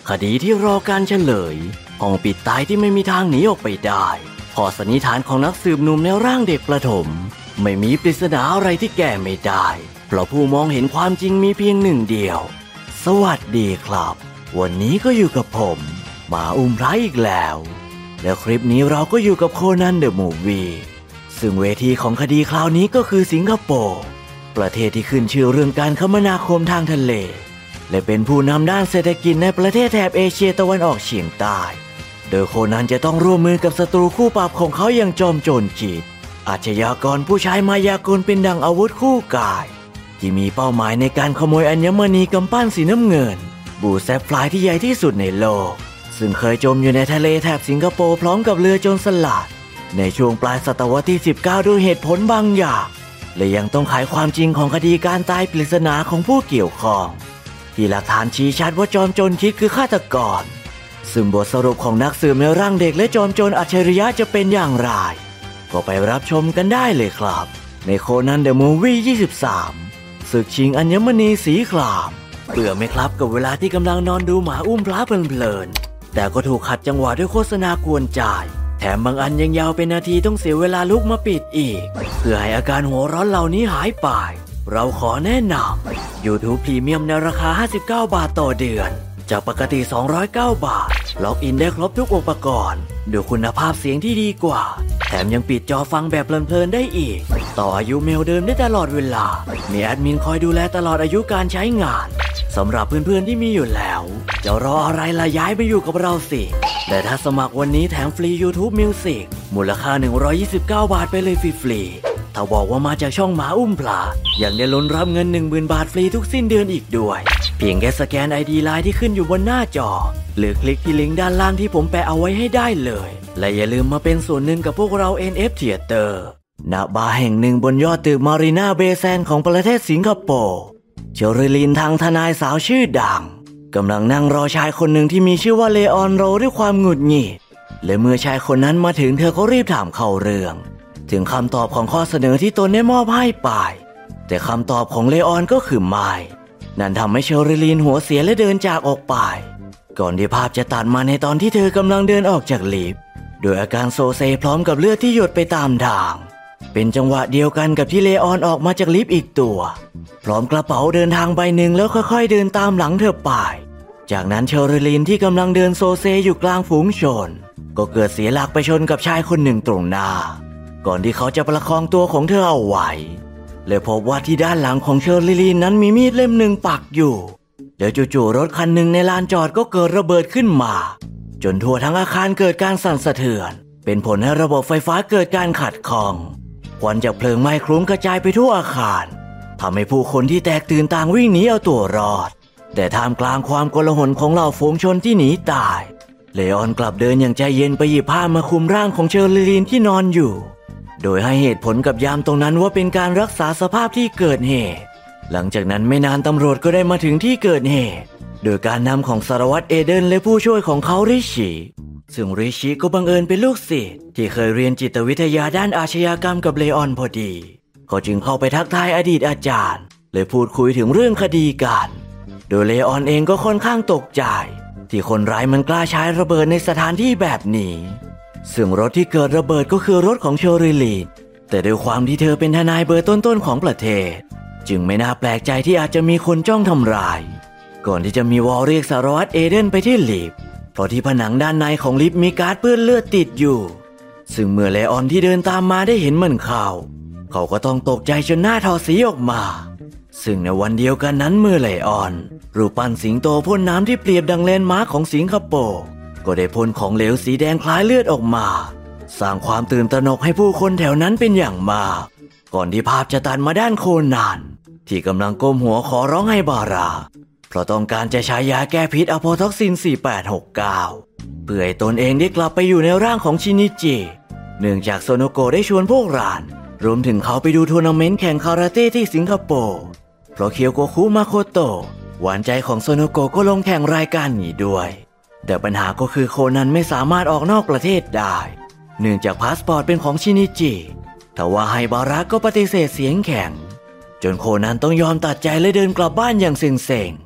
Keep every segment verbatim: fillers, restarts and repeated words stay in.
คดีที่รอการเฉลยห้องปิดตายที่ไม่มีทางหนีออกไปได้ข้อสันนิษฐานของนักสืบหนุ่มในร่างเด็กประถมไม่มีปริศนาอะไรที่แก้ไม่ได้เพราะผู้มองเห็นความจริงมีเพียงหนึ่งเดียวสวัสดีครับวันนี้ก็อยู่กับผมหมาอุ้มพระอีกแล้วและคลิปนี้เราก็อยู่กับโคนันเดอะมูฟวี่ซึ่งเวทีของคดีคราวนี้ก็คือสิงคโปร์ประเทศที่ขึ้นชื่อเรื่องการคมนาคมทางทะเลและเป็นผู้นำด้านเศรษฐกิจในประเทศแถบเอเชียตะวันออกเฉียงใต้โดยโคนันจะต้องร่วมมือกับศัตรูคู่ปรับของเขาอย่างจอมโจรจิตอาชญากรผู้ใช้มายากลเป็นดังอาวุธคู่กายที่มีเป้าหมายในการขโมยอัญมณีกำปั้นสีน้ำเงินบูแซฟไฟร์ที่ใหญ่ที่สุดในโลกซึ่งเคยจมอยู่ในทะเลแถบสิงคโปร์พร้อมกับเรือโจรสลัดในช่วงปลายศตวรรษที่สิบเก้าด้วยเหตุผลบางอย่างและยังต้องไขความจริงของคดีการตายปริศนาของผู้เกี่ยวข้องที่หลักฐานชี้ชัดว่าจอมโจรคิดคือฆาตกรซึ่งบทสรุปของนักสืบในร่างเด็กและจอมโจรอัจฉริยะจะเป็นอย่างไรก็ไปรับชมกันได้เลยครับในโคนันเดอะมูฟวี่ยี่สิบสามศึกชิงอัญมณีสีครามเบื่อไหมครับกับเวลาที่กำลังนอนดูหมาอุ้มพระเพลินๆแต่ก็ถูกขัดจังหวะด้วยโฆษณากวนใจแถมบางอันยังยาวเป็นนาทีต้องเสียเวลาลุกมาปิดอีกเพื่อให้อาการหัวร้อนเหล่านี้หายไปเราขอแนะนำ YouTube Premium ในราคาห้าสิบเก้าบาทต่อเดือนจากปกติสองร้อยเก้าบาทล็อกอินได้ครบทุกอุปกรณ์ด้วยคุณภาพเสียงที่ดีกว่าแถมยังปิดจอฟังแบบเพลินๆได้อีกต่ออายุเมลเดิมได้ตลอดเวลามีแอดมินคอยดูแลตลอดอายุการใช้งานสำหรับเพื่อนๆที่มีอยู่แล้วจะรออะไรล่ะย้ายไปอยู่กับเราสิแต่ถ้าสมัครวันนี้แถมฟรี YouTube Music มูลค่าหนึ่งร้อยยี่สิบเก้าบาทไปเลยฟรีๆถ้าบอกว่ามาจากช่องหมาอุ้มพลายังได้ลุ้นรับเงิน หนึ่งหมื่น บาทฟรีทุกสิ้นเดือนอีกด้วยเพียงแค่สแกน ไอ ดี ไลน์ ที่ขึ้นอยู่บนหน้าจอหรือคลิกที่ลิงก์ด้านล่างที่ผมแปะเอาไว้ให้ได้เลยและอย่าลืมมาเป็นส่วนหนึ่งกับพวกเรา เอ็น เอฟ Theater ณ บาร์แห่งหนึ่งบนยอดตึกมารีนาเบย์แซนด์ของประเทศสิงคโปร์เชอริลินทางทนายสาวชื่อดังกำลังนั่งรอชายคนหนึ่งที่มีชื่อว่าเลออนโรด้วยความหงุดหงิดและเมื่อชายคนนั้นมาถึงเธอก็รีบถามเข้าเรื่องถึงคำตอบของข้อเสนอที่ตนได้มอบให้ไปแต่คำตอบของเลออนก็คือไม่นั่นทำให้เชอริลินหัวเสียและเดินจากออกไปก่อนที่ภาพจะตัดมาในตอนที่เธอกำลังเดินออกจากลิฟต์โดยอาการโซเซพร้อมกับเลือดที่หยดไปตามทางเป็นจังหวะเดียวกันกับที่เลออนออกมาจากลิฟต์อีกตัวพร้อมกระเป๋าเดินทางใบหนึ่งแล้วค่อยๆเดินตามหลังเธอไปจากนั้นเชอริลินที่กำลังเดินโซเซอยู่กลางฝูงชนก็เกิดเสียหลักไปชนกับชายคนหนึ่งตรงหน้าก่อนที่เขาจะประคองตัวของเธอเอาไว้และพบว่าที่ด้านหลังของเชอริลินนั้นมีมีดเล่มหนึ่งปักอยู่แล้วจู่ๆรถคันหนึ่งในลานจอดก็เกิดระเบิดขึ้นมาจนทั่วทั้งอาคารเกิดการสั่นสะเทือนเป็นผลให้ระบบไฟฟ้าเกิดการขัดข้องควันจากเพลิงไหม้คลุ้งกระจายไปทั่วอาคารทำให้ผู้คนที่แตกตื่นต่างวิ่งหนีเอาตัวรอดแต่ท่ามกลางความโกลาหลของเหล่าฝูงชนที่หนีตายเลออนกลับเดินอย่างใจเย็นไปหยิบผ้ามาคลุมร่างของเชอริลินที่นอนอยู่โดยให้เหตุผลกับยามตรงนั้นว่าเป็นการรักษาสภาพที่เกิดเหตุหลังจากนั้นไม่นานตำรวจก็ได้มาถึงที่เกิดเหตุโดยการนำของสารวัตรเอเดนและผู้ช่วยของเขาริชิซึ่งริชิก็บังเอิญเป็นลูกศิษย์ที่เคยเรียนจิตวิทยาด้านอาชญากรรมกับเลออนพอดีเขาจึงเข้าไปทักทายอดีตอาจารย์และพูดคุยถึงเรื่องคดีกันโดยเลออนเองก็ค่อนข้างตกใจที่คนร้ายมันกล้าใช้ระเบิดในสถานที่แบบนี้ซึ่งรถที่เกิดระเบิดก็คือรถของเชอริลินแต่ด้วยความที่เธอเป็นทนายเบอร์ต้นๆของประเทศจึงไม่น่าแปลกใจที่อาจจะมีคนจ้องทำร้ายก่อนที่จะมีวอลเรียกสารวัตรเอเดนไปที่ลิฟต์เพราะที่ผนังด้านในของลิฟต์มีการ์ดเปื้อนเลือดติดอยู่ซึ่งเมื่อเลออนที่เดินตามมาได้เห็นมันเข้าเขาก็ต้องตกใจจนหน้าถอดสีออกมาซึ่งในวันเดียวกันนั้นเมื่อเลออนรูปปั้นสิงโตพ่นน้ำที่เปรียบดังแลนด์มาร์คของสิงคโปร์ก็ได้พ่นของเหลวสีแดงคล้ายเลือดออกมาสร้างความตื่นตระหนกให้ผู้คนแถวนั้นเป็นอย่างมากก่อนที่ภาพจะตัดมาด้านโคนันที่กำลังก้มหัวขอร้องให้บาราเพราะต้องการจะใช้ยาแก้พิษอะโพท็อกซินสี่แปดหกเก้าเพื่อให้ตนเองได้กลับไปอยู่ในร่างของชินิจิเนื่องจากโซโนโกะได้ชวนพวกหลานรวมถึงเขาไปดูทัวร์นาเมนต์แข่งคาราเต้ที่สิงคโปร์เพราะเคียวโกคุมาโคโตะหวานใจของโซโนโกะก็ลงแข่งรายการนี้ด้วยแต่ปัญหาก็คือโคนันไม่สามารถออกนอกประเทศได้เนื่องจากพาสปอร์ตเป็นของชินิจิแต่ว่าไฮบาระก็ปฏิเสธเสียงแข็งจนโคนันต้องยอมตัดใจและเดินกลับบ้านอย่างเซ็งๆ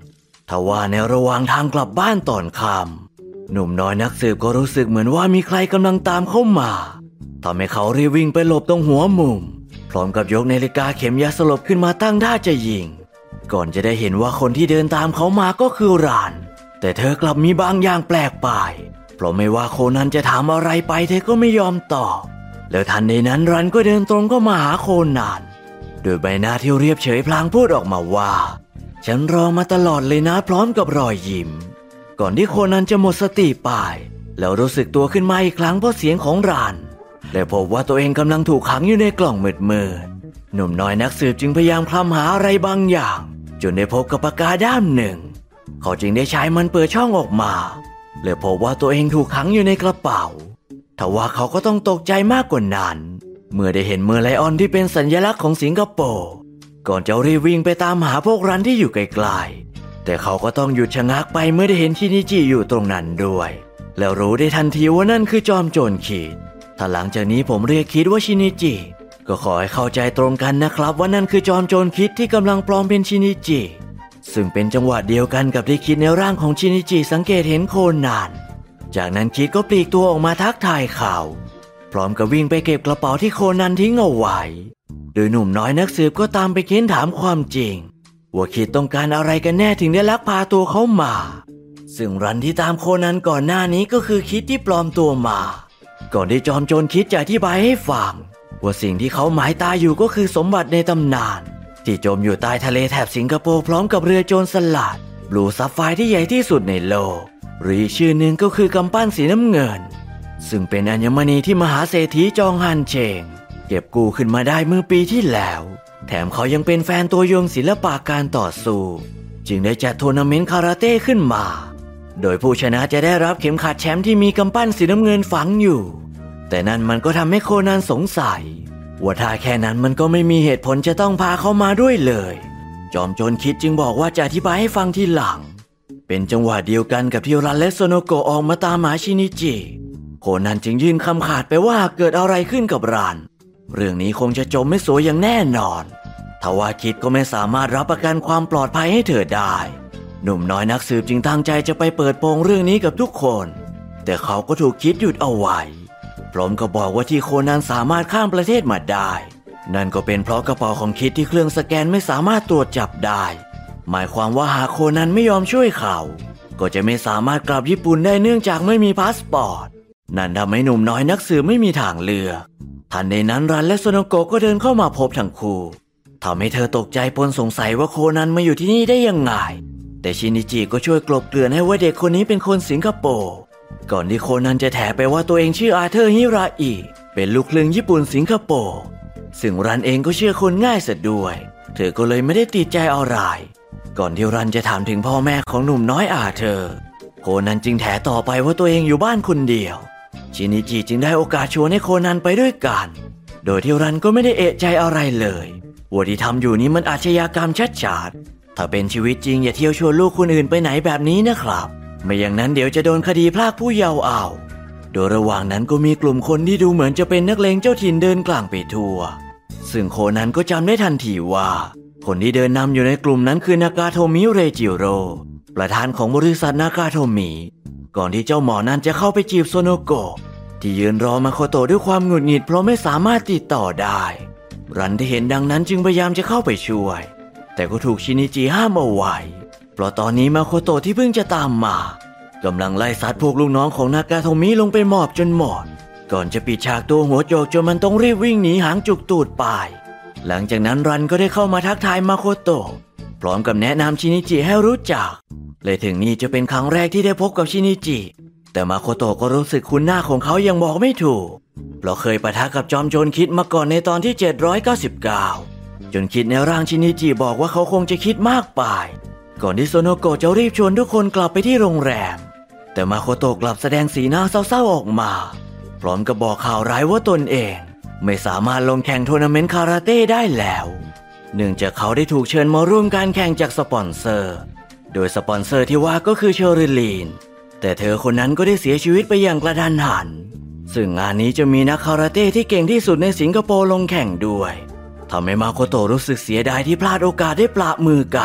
ทว่าในระหว่างทางกลับบ้านตอนค่ำหนุ่มน้อยนักสืบก็รู้สึกเหมือนว่ามีใครกำลังตามเข้ามาทำให้เขารีบวิ่งไปหลบตรงหัวมุมพร้อมกับยกนาฬิกาเข็มยาสลบขึ้นมาตั้งท่าจะยิงก่อนจะได้เห็นว่าคนที่เดินตามเขามาก็คือรานแต่เธอกลับมีบางอย่างแปลกไปเพราะไม่ว่าโคนันจะถามอะไรไปเธอก็ไม่ยอมตอบแล้วทันใดนั้นรันก็เดินตรงเข้ามาหาโคนันโดยใบหน้าที่เรียบเฉยพลางพูดออกมาว่าฉันรอมาตลอดเลยนะพร้อมกับรอยยิ้มก่อนที่โคนันจะหมดสติไปแล้วรู้สึกตัวขึ้นมาอีกครั้งเพราะเสียงของรันและพบว่าตัวเองกำลังถูกขังอยู่ในกล่องมืดๆหนุ่มน้อยนักสืบจึงพยายามคลำหาอะไรบางอย่างจนได้พบกับปากกาด้ามหนึ่งเขาจึงได้ใช้มันเปิดช่องออกมาและพบว่าตัวเองถูกขังอยู่ในกระเป๋าทว่าเขาก็ต้องตกใจมากกว่านั้นเมื่อได้เห็นเมอร์ไลออนที่เป็นสัญลักษณ์ของสิงคโปร์ก่อนจะรีบวิ่งไปตามหาพวกรันที่อยู่ไกลๆแต่เขาก็ต้องหยุดชะงักไปเมื่อได้เห็นชินิจิอยู่ตรงนั้นด้วยแล้วรู้ได้ทันทีว่านั่นคือจอมโจรคิดถ้าหลังจากนี้ผมเรียกคิดว่าชินิจิก็ขอให้เข้าใจตรงกันนะครับว่านั่นคือจอมโจรคิดที่กำลังปลอมเป็นชินิจิซึ่งเป็นจังหวะเดียวกันกับที่คิดในร่างของชินิจิสังเกตเห็นโคนันจากนั้นคิดก็ปลีกตัวออกมาทักทายเขาพร้อมกับวิ่งไปเก็บกระเป๋าที่โคนันทิ้งเอาไว้โดยหนุ่มน้อยนักสืบก็ตามไปเค้นถามความจริงว่าคิดต้องการอะไรกันแน่ถึงได้ลักพาตัวเขามาซึ่งรันที่ตามโคนันก่อนหน้านี้ก็คือคิดที่ปลอมตัวมาก่อนที่จอมโจรคิดจะอธิบายให้ฟังว่าสิ่งที่เขาหมายตาอยู่ก็คือสมบัติในตำนานที่จมอยู่ใต้ทะเลแถบสิงคโปร์พร้อมกับเรือโจรสลัดบลูซัฟไฟร์ที่ใหญ่ที่สุดในโลกหรือชื่อหนึ่งก็คือกำปั้นสีน้ำเงินซึ่งเป็นอัญมณีที่มหาเศรษฐีจองฮันเชงเก็บกู้ขึ้นมาได้เมื่อปีที่แล้วแถมเขายังเป็นแฟนตัวยงศิลปะการต่อสู้จึงได้จัดทัวร์นาเมนต์คาราเต้ขึ้นมาโดยผู้ชนะจะได้รับเข็มขัดแชมป์ที่มีกำปั้นสีน้ำเงินฝังอยู่แต่นั่นมันก็ทำให้โคนันสงสัยว่าถ้าแค่นั้นมันก็ไม่มีเหตุผลจะต้องพาเขามาด้วยเลยจอมโจรคิดจึงบอกว่าจะอธิบายให้ฟังทีหลังเป็นจังหวะเดียวกันกับที่รันและโซโนโกะออกมาตามหาชินิจิโคนันจึงยื่นคำขาดไปว่าเกิดอะไรขึ้นกับรันเรื่องนี้คงจะจบไม่สวยอย่างแน่นอนทว่าคิดก็ไม่สามารถรับประกันความปลอดภัยให้เธอได้หนุ่มน้อยนักสืบจึงตั้งใจจะไปเปิดโปงเรื่องนี้กับทุกคนแต่เขาก็ถูกคิดหยุดเอาไว้พร้อมกับบอกว่าที่โคนันสามารถข้ามประเทศมาได้นั่นก็เป็นเพราะกระเป๋าของคิดที่เครื่องสแกนไม่สามารถตรวจจับได้หมายความว่าหากโคนันไม่ยอมช่วยเขาก็จะไม่สามารถกลับญี่ปุ่นได้เนื่องจากไม่มีพาสปอร์ตนั่นทำให้หนุ่มน้อยนักสืบไม่มีทางเลือกทันใดนั้นรันและโซโนโกะก็เดินเข้ามาพบทั้งคู่ทำให้เธอตกใจปนสงสัยว่าโคนันมาอยู่ที่นี่ได้ยังไงแต่ชินิจิก็ช่วยกลบเกลื่อนให้ว่าเด็กคนนี้เป็นคนสิงคโปร์ก่อนที่โคนันจะแถไปว่าตัวเองชื่ออาเธอร์ฮิราอิเป็นลูกครึ่งญี่ปุ่นสิงคโปร์ซึ่งรันเองก็เชื่อคนง่ายเสียด้วยเธอก็เลยไม่ได้ติดใจอะไรก่อนที่รันจะถามถึงพ่อแม่ของหนุ่มน้อยอาเธอร์โคนันจึงแถต่อไปว่าตัวเองอยู่บ้านคนเดียวชินิจิจึงได้โอกาสชวนให้โคนันไปด้วยกันโดยที่รันก็ไม่ได้เอะใจอะไรเลยว่าที่ทำอยู่นี้มันอาชญากรรมชัดๆถ้าเป็นชีวิตจริงอย่าเที่ยวชวนลูกคนอื่นไปไหนแบบนี้นะครับไม่อย่างนั้นเดี๋ยวจะโดนคดีพรากผู้เยาว์เอาโดยระหว่างนั้นก็มีกลุ่มคนที่ดูเหมือนจะเป็นนักเลงเจ้าถิ่นเดินกลางไปทั่วซึ่งโคนันก็จำได้ทันทีว่าคนที่เดินนำอยู่ในกลุ่มนั้นคือนากาโทมิเรจิโร่ประธานของบริษัทนากาโทมิก่อนที่เจ้าหมอนั้นจะเข้าไปจีบโซโนโกะที่ยืนรอมาโคโตะด้วยความหงุดหงิดเพราะไม่สามารถติดต่อได้รันที่เห็นดังนั้นจึงพยายามจะเข้าไปช่วยแต่ก็ถูกชินิจิห้ามเอาไว้เพราะตอนนี้มาโคโตะที่เพิ่งจะตามมากำลังไล่ซัดพวกลูกน้องของนากาโทมิลงไปหมอบจนหมดก่อนจะปิดฉากตัวหัวโจกจนมันต้องรีบวิ่งหนีหางจุกตูดไปหลังจากนั้นรันก็ได้เข้ามาทักทายมาโคโตะพร้อมกับแนะนำชินิจิให้รู้จักเลยถึงนี่จะเป็นครั้งแรกที่ได้พบกับชินิจิแต่มาโคโตะก็รู้สึกคุ้นหน้าของเขายังบอกไม่ถูกเพราะเคยปะทะกับจอมโจรคิดมาก่อนในตอนที่เจ็ดร้อยเก้าสิบเก้าจนคิดในร่างชินิจิบอกว่าเขาคงจะคิดมากไปก่อนที่โซโนโกะจะรีบชวนทุกคนกลับไปที่โรงแรมแต่มาโคโตะกลับแสดงสีหน้าเศร้าๆออกมาพร้อมกับบอกข่าวร้ายว่าตนเองไม่สามารถลงแข่งทัวร์นาเมนต์คาราเต้ได้แล้วเนื่องจากเขาได้ถูกเชิญมาร่วมการแข่งจากสปอนเซอร์โดยสปอนเซอร์ที่ว่าก็คือเชอริลีนแต่เธอคนนั้นก็ได้เสียชีวิตไปอย่างกระทันหันซึ่งงานนี้จะมีนักคาราเต้ที่เก่งที่สุดในสิงคโปร์ลงแข่งด้วยทำให้มาโคโตะรู้สึกเสียดายที่พลาดโอกาสได้ปะมือกัน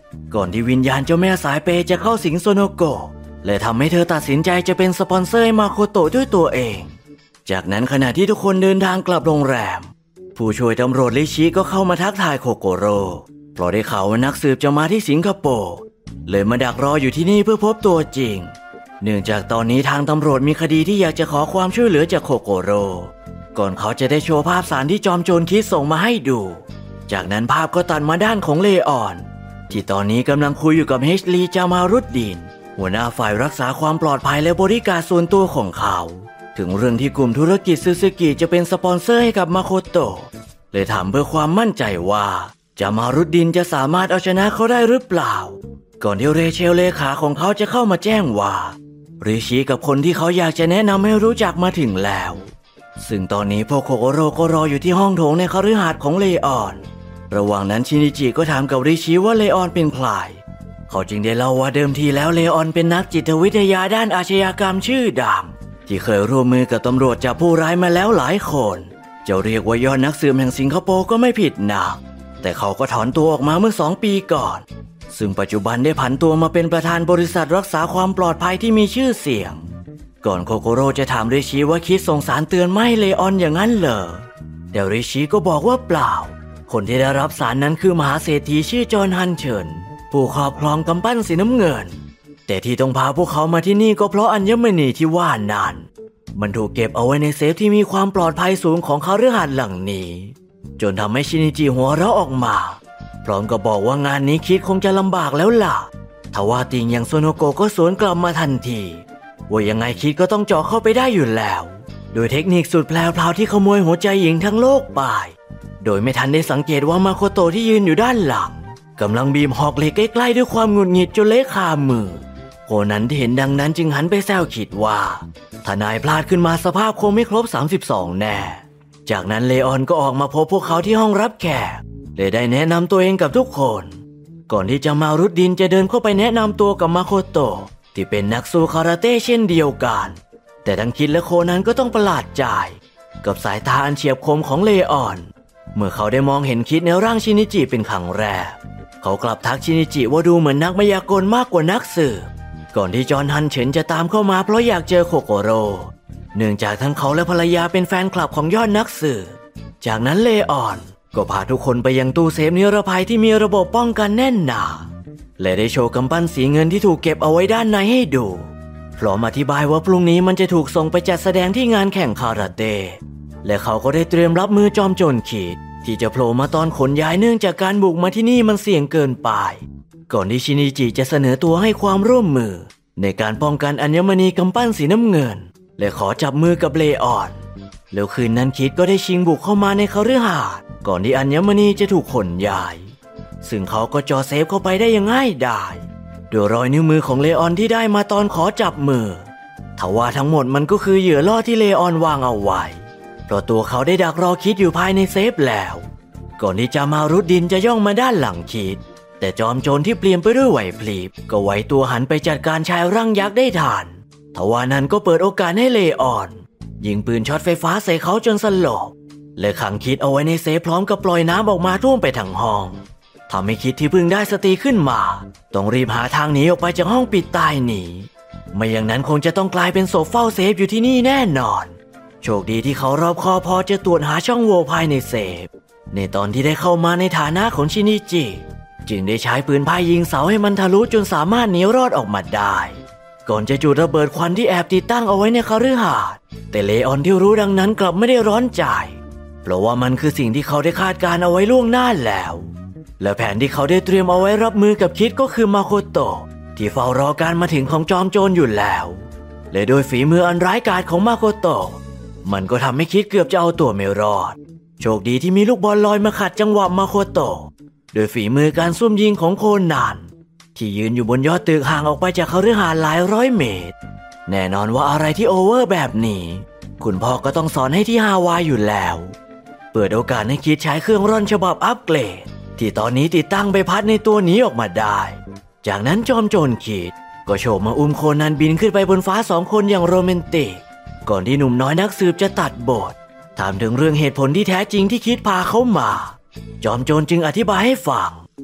ก่อนที่วิญญาณเจ้าแม่สายเปย์จะเข้าสิงโซโนโกะและทำให้เธอตัดสินใจจะเป็นสปอนเซอร์ให้มาโคโตะด้วยตัวเองจากนั้นขณะที่ทุกคนเดินทางกลับโรงแรมผู้ช่วยตำรวจริชิก็เข้ามาทักทายโคโกโร่เพราะได้ข่าวว่านักสืบจะมาที่สิงคโปร์เลยมาดักรออยู่ที่นี่เพื่อพบตัวจริงเนื่องจากตอนนี้ทางตำรวจมีคดีที่อยากจะขอความช่วยเหลือจากโคโกโร่ก่อนเขาจะได้โชว์ภาพสารที่จอมโจรคิดส่งมาให้ดูจากนั้นภาพก็ตัดมาด้านของเลออนที่ตอนนี้กำลังคุยอยู่กับเฮชลีจามารุดดินหัวหน้าฝ่ายรักษาความปลอดภัยและบริการส่วนตัวของเขาถึงเรื่องที่กลุ่มธุรกิจซูซูกิจะเป็นสปอนเซอร์ให้กับมาโคโตะเลยถามเพื่อความมั่นใจว่าจามารุดดินจะสามารถเอาชนะเขาได้หรือเปล่าก่อนที่เรเชลเลขาของเขาจะเข้ามาแจ้งว่าริชิกับคนที่เขาอยากจะแนะนำให้รู้จักมาถึงแล้วซึ่งตอนนี้พวกโคโกโร่ก็รออยู่ที่ห้องโถงในคฤหาสน์ของเลออนระหว่างนั้นชินิจิก็ถามกับริชิว่าเลออนเป็นใครเขาจึงได้เล่าว่าเดิมทีแล้วเลออนเป็นนักจิตวิทยาด้านอาชญากรรมชื่อดังที่เคยร่วมมือกับตำรวจจับผู้ร้ายมาแล้วหลายคนจะเรียกว่ายอดนักสืบแห่งสิงคโปร์ก็ไม่ผิดนักแต่เขาก็ถอนตัวออกมาเมื่อสองปีก่อนซึ่งปัจจุบันได้ผันตัวมาเป็นประธานบริษัทรักษาความปลอดภัยที่มีชื่อเสียงก่อนโคโกโร่จะถามริชิว่าคิดส่งสารเตือนไม่เลออนอย่างนั้นเหรอแต่ริชิก็บอกว่าเปล่าคนที่ได้รับสารนั้นคือมหาเศรษฐีชื่อจอห์นฮันเชิญผู้ครอบครองกำปั้นสีน้ำเงินแต่ที่ต้องพาพวกเขามาที่นี่ก็เพราะอัญมณีที่ว่านั้นมันถูกเก็บเอาไว้ในเซฟที่มีความปลอดภัยสูงของคฤหาสน์หลังนี้จนทำให้ชินิจิหัวเราะออกมาพร้อมกับบอกว่างานนี้คิดคงจะลำบากแล้วล่ะทว่าติงอย่างโซโนโกะก็สวนกลับมาทันทีว่ายังไงคิดก็ต้องเจาะเข้าไปได้อยู่แล้วโดยเทคนิคสุดแพรวๆที่ขโมยหัวใจหญิงทั้งโลกไปโดยไม่ทันได้สังเกตว่ามาโคโตะที่ยืนอยู่ด้านหลังกำลังบีบหอกเหล็กใกล้ๆด้วยความหงุดหงิดจนเละคามือโคนันที่เห็นดังนั้นจึงหันไปแซวคิดว่าถ้านายพลาดขึ้นมาสภาพคงไม่ครบสามสิบสองแน่จากนั้นเลออนก็ออกมาพบพวกเขาที่ห้องรับแขกเลยได้แนะนำตัวเองกับทุกคนก่อนที่จะมารุดดินจะเดินเข้าไปแนะนำตัวกับมาโคโตะที่เป็นนักสู้คาราเต้เช่นเดียวกันแต่ทั้งคิดและโคนันก็ต้องประหลาดใจกับสายตาอันเฉียบคมของเลออนเมื่อเขาได้มองเห็นคิดในร่างชินิจิเป็นครั้งแรกเขากลับทักชินิจิว่าดูเหมือนนักมายากลมากกว่านักสืบก่อนที่จอห์นฮันเฉินจะตามเข้ามาเพราะอยากเจอโคโกโร่เนื่องจากทั้งเขาและภรรยาเป็นแฟนคลับของยอดนักสืบจากนั้นเลออนก็พาทุกคนไปยังตู้เซฟนิรภัยที่มีระบบป้องกันแน่นหนาและได้โชว์กำปั้นสีเงินที่ถูกเก็บเอาไว้ด้านในให้ดูพร้อมอธิบายว่าพรุ่งนี้มันจะถูกส่งไปจัดแสดงที่งานแข่งคาราเต้และเขาก็ได้เตรียมรับมือจอมโจรขีดที่จะโผล่มาตอนขนย้ายเนื่องจากการบุกมาที่นี่มันเสี่ยงเกินไปก่อนที่ชินิจิจะเสนอตัวให้ความร่วมมือในการป้องกันอัญมณีกำปั้นสีน้ำเงินและขอจับมือกับเลออนแล้วคืนนั้นคิดก็ได้ชิงบุกเข้ามาในคฤหาสน์ก่อนที่อัญมณีจะถูกขนย้ายซึ่งเขาก็จ่อเซฟเข้าไปได้อย่างง่ายดายโดยรอยนิ้วมือของเลออนที่ได้มาตอนขอจับมือทว่าทั้งหมดมันก็คือเหยื่อล่อที่เลออนวางเอาไว้เพราะตัวเขาได้ดักรอคิดอยู่ภายในเซฟแล้วก่อนที่จะมารุดดินจะย่องมาด้านหลังคิดแต่จอมโจรที่เปลี่ยนไปด้วยไหวพริบก็ไหวตัวหันไปจัดการชายร่างยักษ์ได้ทันทว่านั้นก็เปิดโอกาสให้เลออนยิงปืนช็อตไฟฟ้าใส่เขาจนสลบและขังคิดเอาไว้ในเซฟพร้อมกับปล่อยน้ำออกมาท่วมไปทั้งห้องทำให้คิดที่เพิ่งได้สติขึ้นมาต้องรีบหาทางหนีออกไปจากห้องปิดตายหนีไม่อย่างนั้นคงจะต้องกลายเป็นศพเฝ้าเซฟอยู่ที่นี่แน่นอนโชคดีที่เขารอบคอบพอจะตรวจหาช่องโหว่ภายในเซฟในตอนที่ได้เข้ามาในฐานะของชินิจิจึงได้ใช้ปืนพ่ายยิงเสาให้มันทะลุจนสามารถหนีรอดออกมาได้ก่อนจะจุดระเบิดควันที่แอบติดตั้งเอาไว้ในคฤหาสน์แต่เลออนที่รู้ดังนั้นกลับไม่ได้ร้อนใจเพราะว่ามันคือสิ่งที่เขาได้คาดการเอาไว้ล่วงหน้าแล้วและแผนที่เขาได้เตรียมเอาไว้รับมือกับคิดก็คือมาโคโตะที่เฝ้ารอการมาถึงของจอมโจรอยู่แล้วและโดยฝีมืออันร้ายกาจของมาโคโตะมันก็ทำให้คิดเกือบจะเอาตัวไม่รอดโชคดีที่มีลูกบอลลอยมาขัดจังหวะมาโคโตะโดยฝีมือการซุ่มยิงของโคนันที่ยืนอยู่บนยอดตึกห่างออกไปจากคฤหาสน์หลายร้อยเมตรแน่นอนว่าอะไรที่โอเวอร์แบบนี้คุณพ่อก็ต้องสอนให้ที่ฮาวายอยู่แล้วเปิดโอกาสให้คิดใช้เครื่องร่อนฉบับอัปเกรดที่ตอนนี้ติดตั้งใบพัดในตัวหนีออกมาได้จากนั้นจอมโจรคิดก็โฉบมาอุ้มโคนันบินขึ้นไปบนฟ้าสองคนอย่างโรแมนติกก่อนที่หนุ่มน้อยนักสืบจะตัดบทถามถึงเรื่องเหตุผลที่แท้จริงที่คิดพาเขามาจอมโจรจึงอธิบายให้ฟัง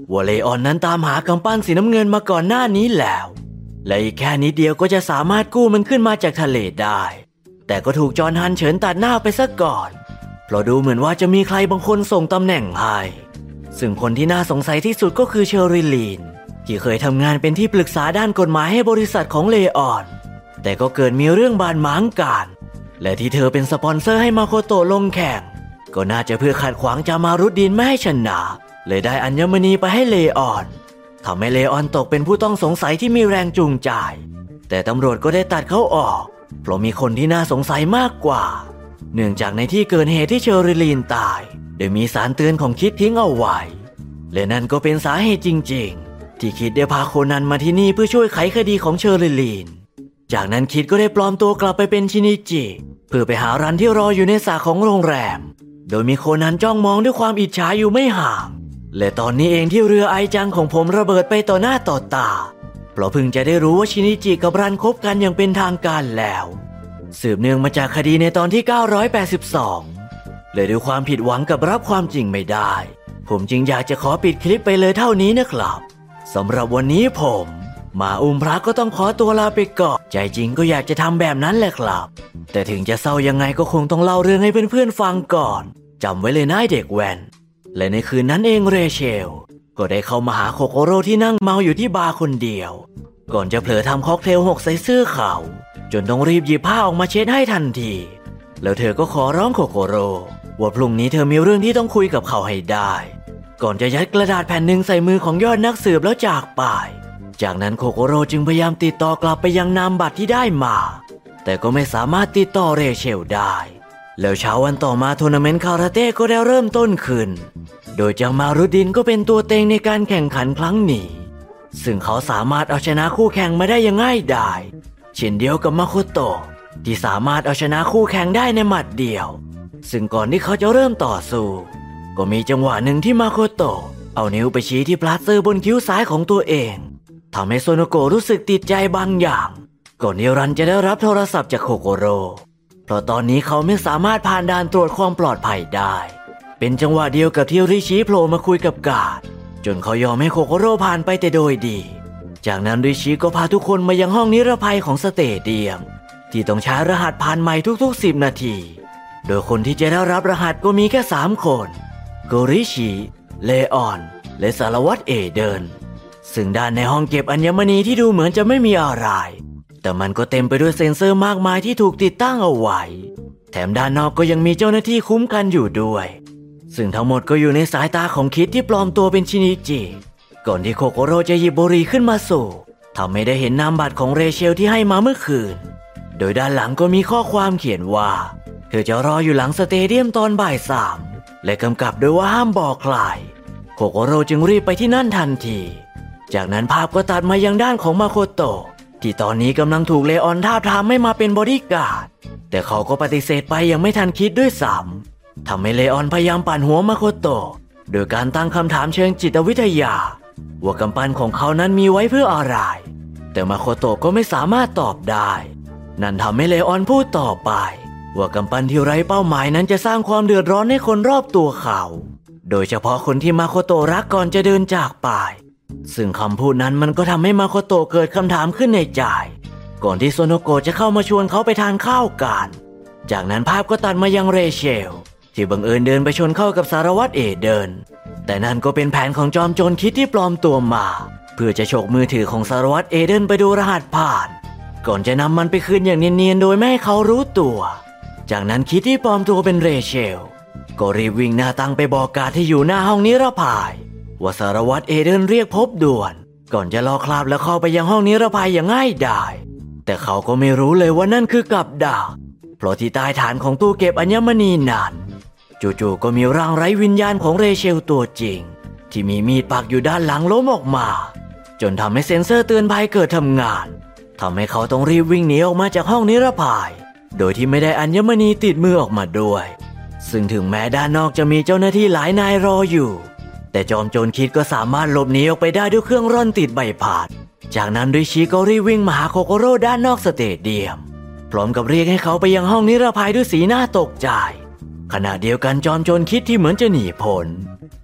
ว่าเลออนนั้นตามหากำปั้นสีน้ำเงินมาก่อนหน้านี้แล้วและอีกแค่นิดเดียวก็จะสามารถกู้มันขึ้นมาจากทะเลได้แต่ก็ถูกจอห์นฮันเฉินตัดหน้าไปซะก่อนเพราะดูเหมือนว่าจะมีใครบางคนส่งตำแหน่งให้ซึ่งคนที่น่าสงสัยที่สุดก็คือเชอริลีนที่เคยทำงานเป็นที่ปรึกษาด้านกฎหมายให้บริษัทของเลออนแต่ก็เกิดมีเรื่องบาดหมางกันและที่เธอเป็นสปอนเซอร์ให้มาโคโตะลงแข่งก็น่าจะเพื่อขัดขวางจามารุดดินไม่ให้ชนะเลยได้อัญมณีไปให้เลออนทำให้เลออนตกเป็นผู้ต้องสงสัยที่มีแรงจูงใจแต่ตำรวจก็ได้ตัดเขาออกเพราะมีคนที่น่าสงสัยมากกว่าเนื่องจากในที่เกิดเหตุที่เชอริลีนตายได้มีสารเตือนของคิดทิ้งเอาไว้และนั่นก็เป็นสาเหตุจริงๆที่คิดได้พาโคนันมาที่นี่เพื่อช่วยไขคดีของเชอริลีนจากนั้นคิดก็ได้ปลอมตัวกลับไปเป็นชินิจิเพื่อไปหารันที่รออยู่ในสระของโรงแรมโดยมีโคนันจ้องมองด้วยความอิจฉาอยู่ไม่ห่างและตอนนี้เองที่เรือไอจังของผมระเบิดไปต่อหน้าต่อตาเพราะเพิ่งจะได้รู้ว่าชินิจิกับรันคบกันอย่างเป็นทางการแล้วสืบเนื่องมาจากคดีในตอนที่เก้าร้อยแปดสิบสองเลยด้วยความผิดหวังกับรับความจริงไม่ได้ผมจึงอยากจะขอปิดคลิปไปเลยเท่านี้นะครับสำหรับวันนี้ผมมาอุ้มพระก็ต้องขอตัวลาไปก่อนใจจริงก็อยากจะทำแบบนั้นแหละครับแต่ถึงจะเศร้ายังไงก็คงต้องเล่าเรื่องให้เพื่อนๆฟังก่อนจำไว้เลยนะเด็กแว้นและในคืนนั้นเองเรเชลก็ได้เข้ามาหาโคโกโร่ที่นั่งเมาอยู่ที่บาร์คนเดียวก่อนจะเผลอทำค็อกเทลหกใส่เสื้อเขาจนต้องรีบหยิบผ้าออกมาเช็ดให้ทันทีแล้วเธอก็ขอร้องโคโกโร่ว่าพรุ่งนี้เธอมีเรื่องที่ต้องคุยกับเขาให้ได้ก่อนจะยัดกระดาษแผ่นหนึ่งใส่มือของยอดนักสืบแล้วจากไปจากนั้นโคโกโร่จึงพยายามติดต่อกลับไปยังนามบัตรที่ได้มาแต่ก็ไม่สามารถติดต่อเรเชลได้แล้วเช้าวันต่อมาทัวร์นาเมนต์คาราเต้ก็ได้เริ่มต้นขึ้นโดยจามารุดดินก็เป็นตัวเต็งในการแข่งขันครั้งนี้ซึ่งเขาสามารถเอาชนะคู่แข่งมาได้อย่างง่ายดายเช่นเดียวกับมาโคโตะที่สามารถเอาชนะคู่แข่งได้ในหมัดเดียวซึ่งก่อนที่เขาจะเริ่มต่อสู้ก็มีจังหวะหนึ่งที่มาโคโตะเอานิ้วไปชี้ที่พลาสเตอร์บนคิ้วซ้ายของตัวเองทำให้โซโนโกะรู้สึกติดใจบางอย่างก่อนที่รันจะได้รับโทรศัพท์จากโคโกโร่เพราะตอนนี้เขาไม่สามารถผ่านด่านตรวจความปลอดภัยได้เป็นจังหวะเดียวกับที่ริชิโผล่มาคุยกับกาดจนเขายอมให้โคโกโร่ผ่านไปแต่โดยดีจากนั้นริชิก็พาทุกคนมายังห้องนิรภัยของสเตเดียมที่ต้องใช้รหัสผ่านใหม่ทุกๆสิบนาทีโดยคนที่จะได้รับรหัสก็มีแค่สามคนโกริชิเลออนและสารวัตรเอเดินซึ่งด้านในห้องเก็บอัญมณีที่ดูเหมือนจะไม่มีอะไรแต่มันก็เต็มไปด้วยเซ็นเซอร์มากมายที่ถูกติดตั้งเอาไว้แถมด้านนอกก็ยังมีเจ้าหน้าที่คุ้มกันอยู่ด้วยซึ่งทั้งหมดก็อยู่ในสายตาของคิดที่ปลอมตัวเป็นชินิจิก่อนที่โคโกโร่จะหยิบบุหรี่ขึ้นมาสูบทำให้ได้เห็นนามบัตรของเรเชลที่ให้มาเมื่อคืนโดยด้านหลังก็มีข้อความเขียนว่าเธอจะรออยู่หลังสเตเดียมตอนบ่ายสามและกำกับด้วยว่าห้ามบอกใครโคโกโร่จึงรีบไปที่นั่นทันทีจากนั้นภาพก็ตัดมายังด้านของมาโคโตะที่ตอนนี้กำลังถูกเลออนท้าทามให้มาเป็นบอดี้การ์ดแต่เขาก็ปฏิเสธไปยังไม่ทันคิดด้วยซ้ำทำให้เลออนพยายามปั่นหัวมาโคโตะโดยการตั้งคำถามเชิงจิตวิทยาว่ากำปั้นของเขานั้นมีไว้เพื่ออะไรแต่มาโคโตะก็ไม่สามารถตอบได้นั่นทำให้เลออนพูดต่อไปว่ากำปั้นที่ไร้เป้าหมายนั้นจะสร้างความเดือดร้อนให้คนรอบตัวเขาโดยเฉพาะคนที่มาโคโตะรักก่อนจะเดินจากไปซึ่งคำพูดนั้นมันก็ทำให้มาโคโตะเกิดคำถามขึ้นในใจก่อนที่โซโนโกะจะเข้ามาชวนเขาไปทานข้าวกันจากนั้นภาพก็ตัดมายังเรเชลที่บังเอิญเดินไปชนเข้ากับสารวัตรเอเดินแต่นั่นก็เป็นแผนของจอมโจรคิดที่ปลอมตัวมาเพื่อจะฉกมือถือของสารวัตรเอเดินไปดูรหัสผ่านก่อนจะนำมันไปคืนอย่างเนียนๆโดยไม่ให้เขารู้ตัวจากนั้นคิดที่ปลอมตัวเป็นเรเชลก็รีบวิ่งหน้าตั้งไปบอกกาดที่อยู่หน้าห้องนิรภัยว่าสารวัตรเอเดินเรียกพบด่วนก่อนจะลอกคราบแล้วเข้าไปยังห้องนิรภัยอย่างง่ายดายแต่เขาก็ไม่รู้เลยว่านั่นคือกับดักเพราะที่ใต้ฐานของตู้เก็บอัญมณีนั้นจู่ๆก็มีร่างไร้วิญญาณของเรเชลตัวจริงที่มีมีดปักอยู่ด้านหลังล้มออกมาจนทำให้เซ็นเซอร์เตือนภัยเกิดทำงานทำให้เขาต้องรีบวิ่งหนีออกมาจากห้องนิรภัยโดยที่ไม่ได้อัญมณีติดมือออกมาด้วยซึ่งถึงแม้ด้านนอกจะมีเจ้าหน้าที่หลายนายรออยู่แต่จอมโจรคิดก็สามารถหลบหนีออกไปได้ด้วยเครื่องร่อนติดใบพาดจากนั้นริชิก็รีบวิ่งมาหาโคโกโร่ด้านนอกสเตเดียมพร้อมกับเรียกให้เขาไปยังห้องนิรภัยด้วยสีหน้าตกใจขณะเดียวกันจอมโจรคิดที่เหมือนจะหนีพ้น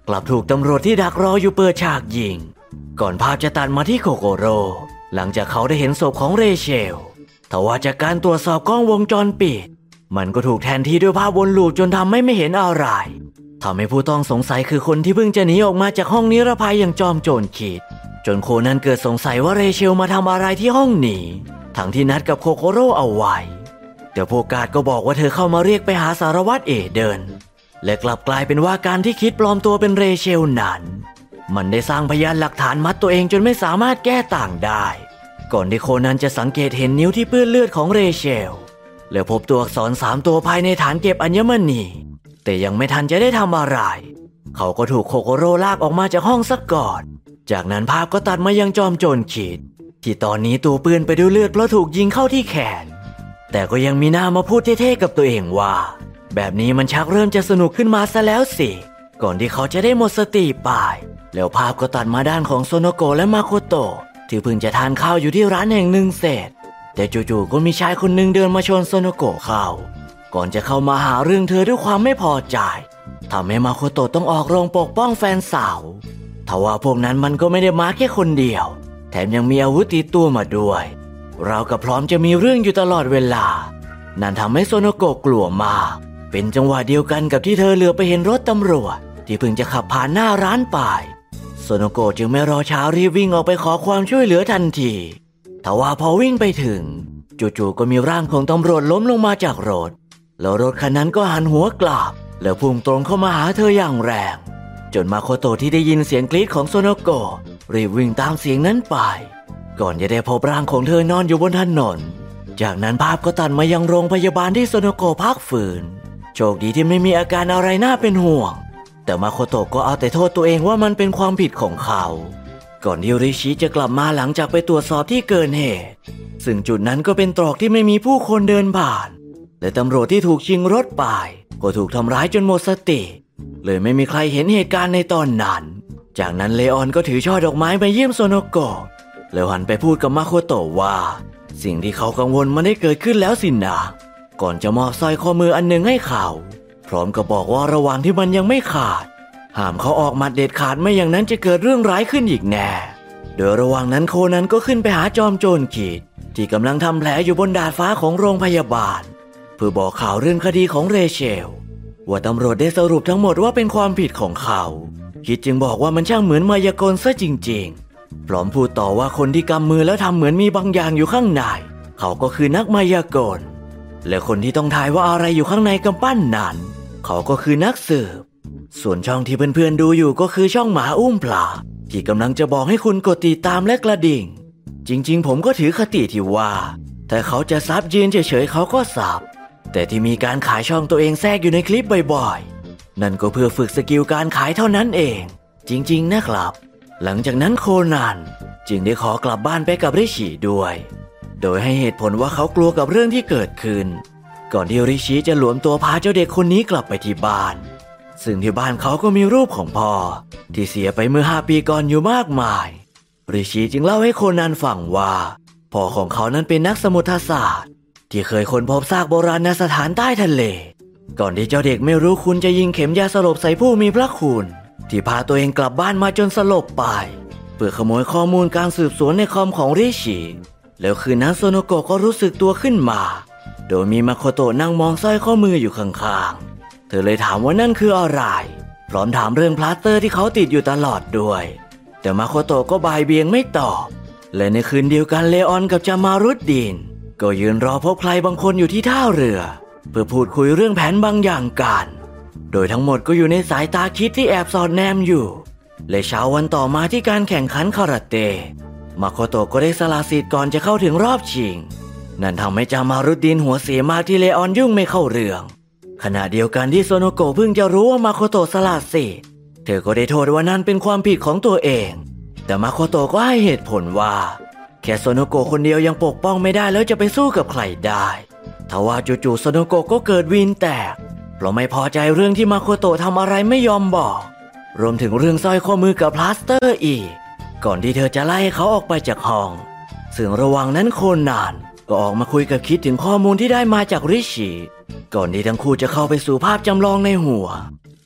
กลับถูกตำรวจที่ดักรออยู่เปิดฉากยิงก่อนภาพจะตัดมาที่โคโกโร่หลังจากเขาได้เห็นศพของเรเชลแต่ว่าจากการตรวจสอบกล้องวงจรปิดมันก็ถูกแทนที่ด้วยภาพวนลูปจนทำให้ไม่เห็นอะไรทำให้ผู้ต้องสงสัยคือคนที่เพิ่งจะหนีออกมาจากห้องนิรภัยอย่างจอมโจรคิดจนโคนันเกิดสงสัยว่าเรเชลมาทำอะไรที่ห้องนี้ทั้งที่นัดกับโคโกโร่เอาไว้แต่พวกกาดก็บอกว่าเธอเข้ามาเรียกไปหาสารวัตรเอเดินและกลับกลายเป็นว่าการที่คิดปลอมตัวเป็นเรเชลนั้นมันได้สร้างพยานหลักฐานมัดตัวเองจนไม่สามารถแก้ต่างได้ก่อนที่โคนันจะสังเกตเห็นนิ้วที่เปื้อนเลือดของเรเชลแล้วพบตัวอักษรสามตัวภายในฐานเก็บอัญมณีแต่ยังไม่ทันจะได้ทำอะไรเขาก็ถูกโคโกโร่ลากออกมาจากห้องซะก่อนจากนั้นภาพก็ตัดมายังจอมโจรคิดที่ตอนนี้ตัวเปื้อนไปด้วยเลือดเพราะถูกยิงเข้าที่แขนแต่ก็ยังมีหน้ามาพูดเท่ๆกับตัวเองว่าแบบนี้มันชักเริ่มจะสนุกขึ้นมาซะแล้วสิก่อนที่เขาจะได้หมดสติไปแล้วภาพก็ตัดมาด้านของโซโนโกะและมาโคโตะที่เพิ่งจะทานข้าวอยู่ที่ร้านแห่งหนึ่งเสร็จแต่จู่ๆก็มีชายคนหนึ่งเดินมาชวนโซโนโกะเข้าก่อนจะเข้ามาหาเรื่องเธอด้วยความไม่พอใจทำให้มาโคโตะต้องออกโรงปกป้องแฟนสาวทว่าพวกนั้นมันก็ไม่ได้มาแค่คนเดียวแถมยังมีอาวุธติดตัวมาด้วยเราก็พร้อมจะมีเรื่องอยู่ตลอดเวลานั่นทำให้โซโนโกะกลัวมากเป็นจังหวะเดียวกันกับที่เธอเหลือไปเห็นรถตำรวจที่เพิ่งจะขับผ่านหน้าร้านไปโซโนโกะจึงไม่รอช้ารีบวิ่งออกไปขอความช่วยเหลือทันทีทว่าพอวิ่งไปถึงจู่ๆก็มีร่างของตำรวจล้มลงมาจากรถแล้วรถคันนั้นก็หันหัวกลับแล้วพุ่งตรงเข้ามาหาเธออย่างแรงจนมาโคโตะที่ได้ยินเสียงกรี๊ดของโซโนโกะรีบวิ่งตามเสียงนั้นไปก่อนจะได้พบร่างของเธอนอนอยู่บนถนนจากนั้นภาพก็ตัดมายังโรงพยาบาลที่โซโนโกะพักฟื้นโชคดีที่ไม่มีอาการอะไรน่าเป็นห่วงแต่มาโคโตะก็เอาแต่โทษตัวเองว่ามันเป็นความผิดของเขาก่อนที่ริชิจะกลับมาหลังจากไปตรวจสอบที่เกิดเหตุซึ่งจุดนั้นก็เป็นตรอกที่ไม่มีผู้คนเดินผ่านและตำรวจที่ถูกชิงรถไปก็ถูกทำร้ายจนหมดสติเลยไม่มีใครเห็นเหตุการณ์ในตอนนั้นจากนั้นเลออนก็ถือช่อดอกไม้ไปเยี่ยมโซโนโกะแล้วหันไปพูดกับมาโคโตะว่าสิ่งที่เขากังวลมันได้เกิดขึ้นแล้วสินะก่อนจะมอบสร้อยข้อมืออันหนึ่งให้เขาพร้อมกับบอกว่าระหว่างที่มันยังไม่ขาดห้ามเขาออกหมัดเด็ดขาดไม่อย่างนั้นจะเกิดเรื่องร้ายขึ้นอีกแน่โดยระหว่างนั้นโคนันก็ขึ้นไปหาจอมโจรคิดที่กำลังทำแผลอยู่บนดาดฟ้าของโรงพยาบาลเพื่อบอกข่าวเรื่องคดีของเรเชลว่าตำรวจได้สรุปทั้งหมดว่าเป็นความผิดของเขาคิดจึงบอกว่ามันช่างเหมือนมายากลซะจริงๆพร้อมพูดต่อว่าคนที่กำมือแล้วทำเหมือนมีบางอย่างอยู่ข้างในเขาก็คือนักมายากลและคนที่ต้องทายว่าอะไรอยู่ข้างในกำปั้นนั้นเขาก็คือนักสืบส่วนช่องที่เพื่อนๆดูอยู่ก็คือช่องหมาอุ้มปลาที่กำลังจะบอกให้คุณกดติดตามและกระดิ่งจริงๆผมก็ถือคติที่ว่าแต่เขาจะซับยืนเฉยๆเขาก็ซับแต่ที่มีการขายช่องตัวเองแทรกอยู่ในคลิปบ่อยๆนั่นก็เพื่อฝึกสกิลการขายเท่านั้นเองจริงๆนะครับหลังจากนั้นโคนันจึงได้ขอกลับบ้านไปกับริชิด้วยโดยให้เหตุผลว่าเขากลัวกับเรื่องที่เกิดขึ้นก่อนที่ริชิจะหลวมตัวพาเจ้าเด็กคนนี้กลับไปที่บ้านซึ่งที่บ้านเขาก็มีรูปของพ่อที่เสียไปเมื่อห้าปีก่อนอยู่มากมายริชิจึงเล่าให้โคนันฟังว่าพ่อของเขานั้นเป็นนักสมุทรศาสตร์ที่เคยค้นพบซากโบราณสถานใต้ทะเลก่อนที่เจ้าเด็กไม่รู้คุณจะยิงเข็มยาสลบใส่ผู้มีพระคุณที่พาตัวเองกลับบ้านมาจนสลบไปเพื่อขโมยข้อมูลการสืบสวนในคอมของริชิแล้วคืนนั้นโซโนโกะก็รู้สึกตัวขึ้นมาโดยมีมาโคโตะนั่งมองสร้อยข้อมืออยู่ข้างๆเธอเลยถามว่านั่นคืออะไรพร้อมถามเรื่องพลาสเตอร์ที่เขาติดอยู่ตลอดด้วยแต่มาโคโตะก็บ่ายเบี่ยงไม่ตอบและในคืนเดียวกันเลออนกับจามารุดดีนก็ยืนรอพบใครบางคนอยู่ที่ท่าเรือเพื่อพูดคุยเรื่องแผนบางอย่างกันโดยทั้งหมดก็อยู่ในสายตาคิดที่แอบสอดแนมอยู่และเช้าวันต่อมาที่การแข่งขันคาราเต้มาโคโตะก็ได้สละสิทธิ์ก่อนจะเข้าถึงรอบชิงนั่นทำให้จามารุดดีนหัวเสียมากที่เลออนยุ่งไม่เข้าเรื่องขณะเดียวกันที่โซโนโกะเพิ่งจะรู้ว่ามาโคโตะสละสิทธิ์เธอก็ได้โทษว่านั่นเป็นความผิดของตัวเองแต่มาโคโตะก็ให้เหตุผลว่าแค่โซโนโกะคนเดียวยังปกป้องไม่ได้แล้วจะไปสู้กับใครได้ทว่าจู่ๆโซโนโกะก็เกิดวีนแตกเพราะไม่พอใจเรื่องที่มาโคโตะทำอะไรไม่ยอมบอกรวมถึงเรื่องสร้อยข้อมือกับพลาสเตอร์อีกก่อนที่เธอจะไล่เขาออกไปจากห้องซึ่งระหว่างนั้นโคนันก็ออกมาคุยกับคิดถึงข้อมูลที่ได้มาจากริชิก่อนที่ทั้งคู่จะเข้าไปสู่ภาพจำลองในหัว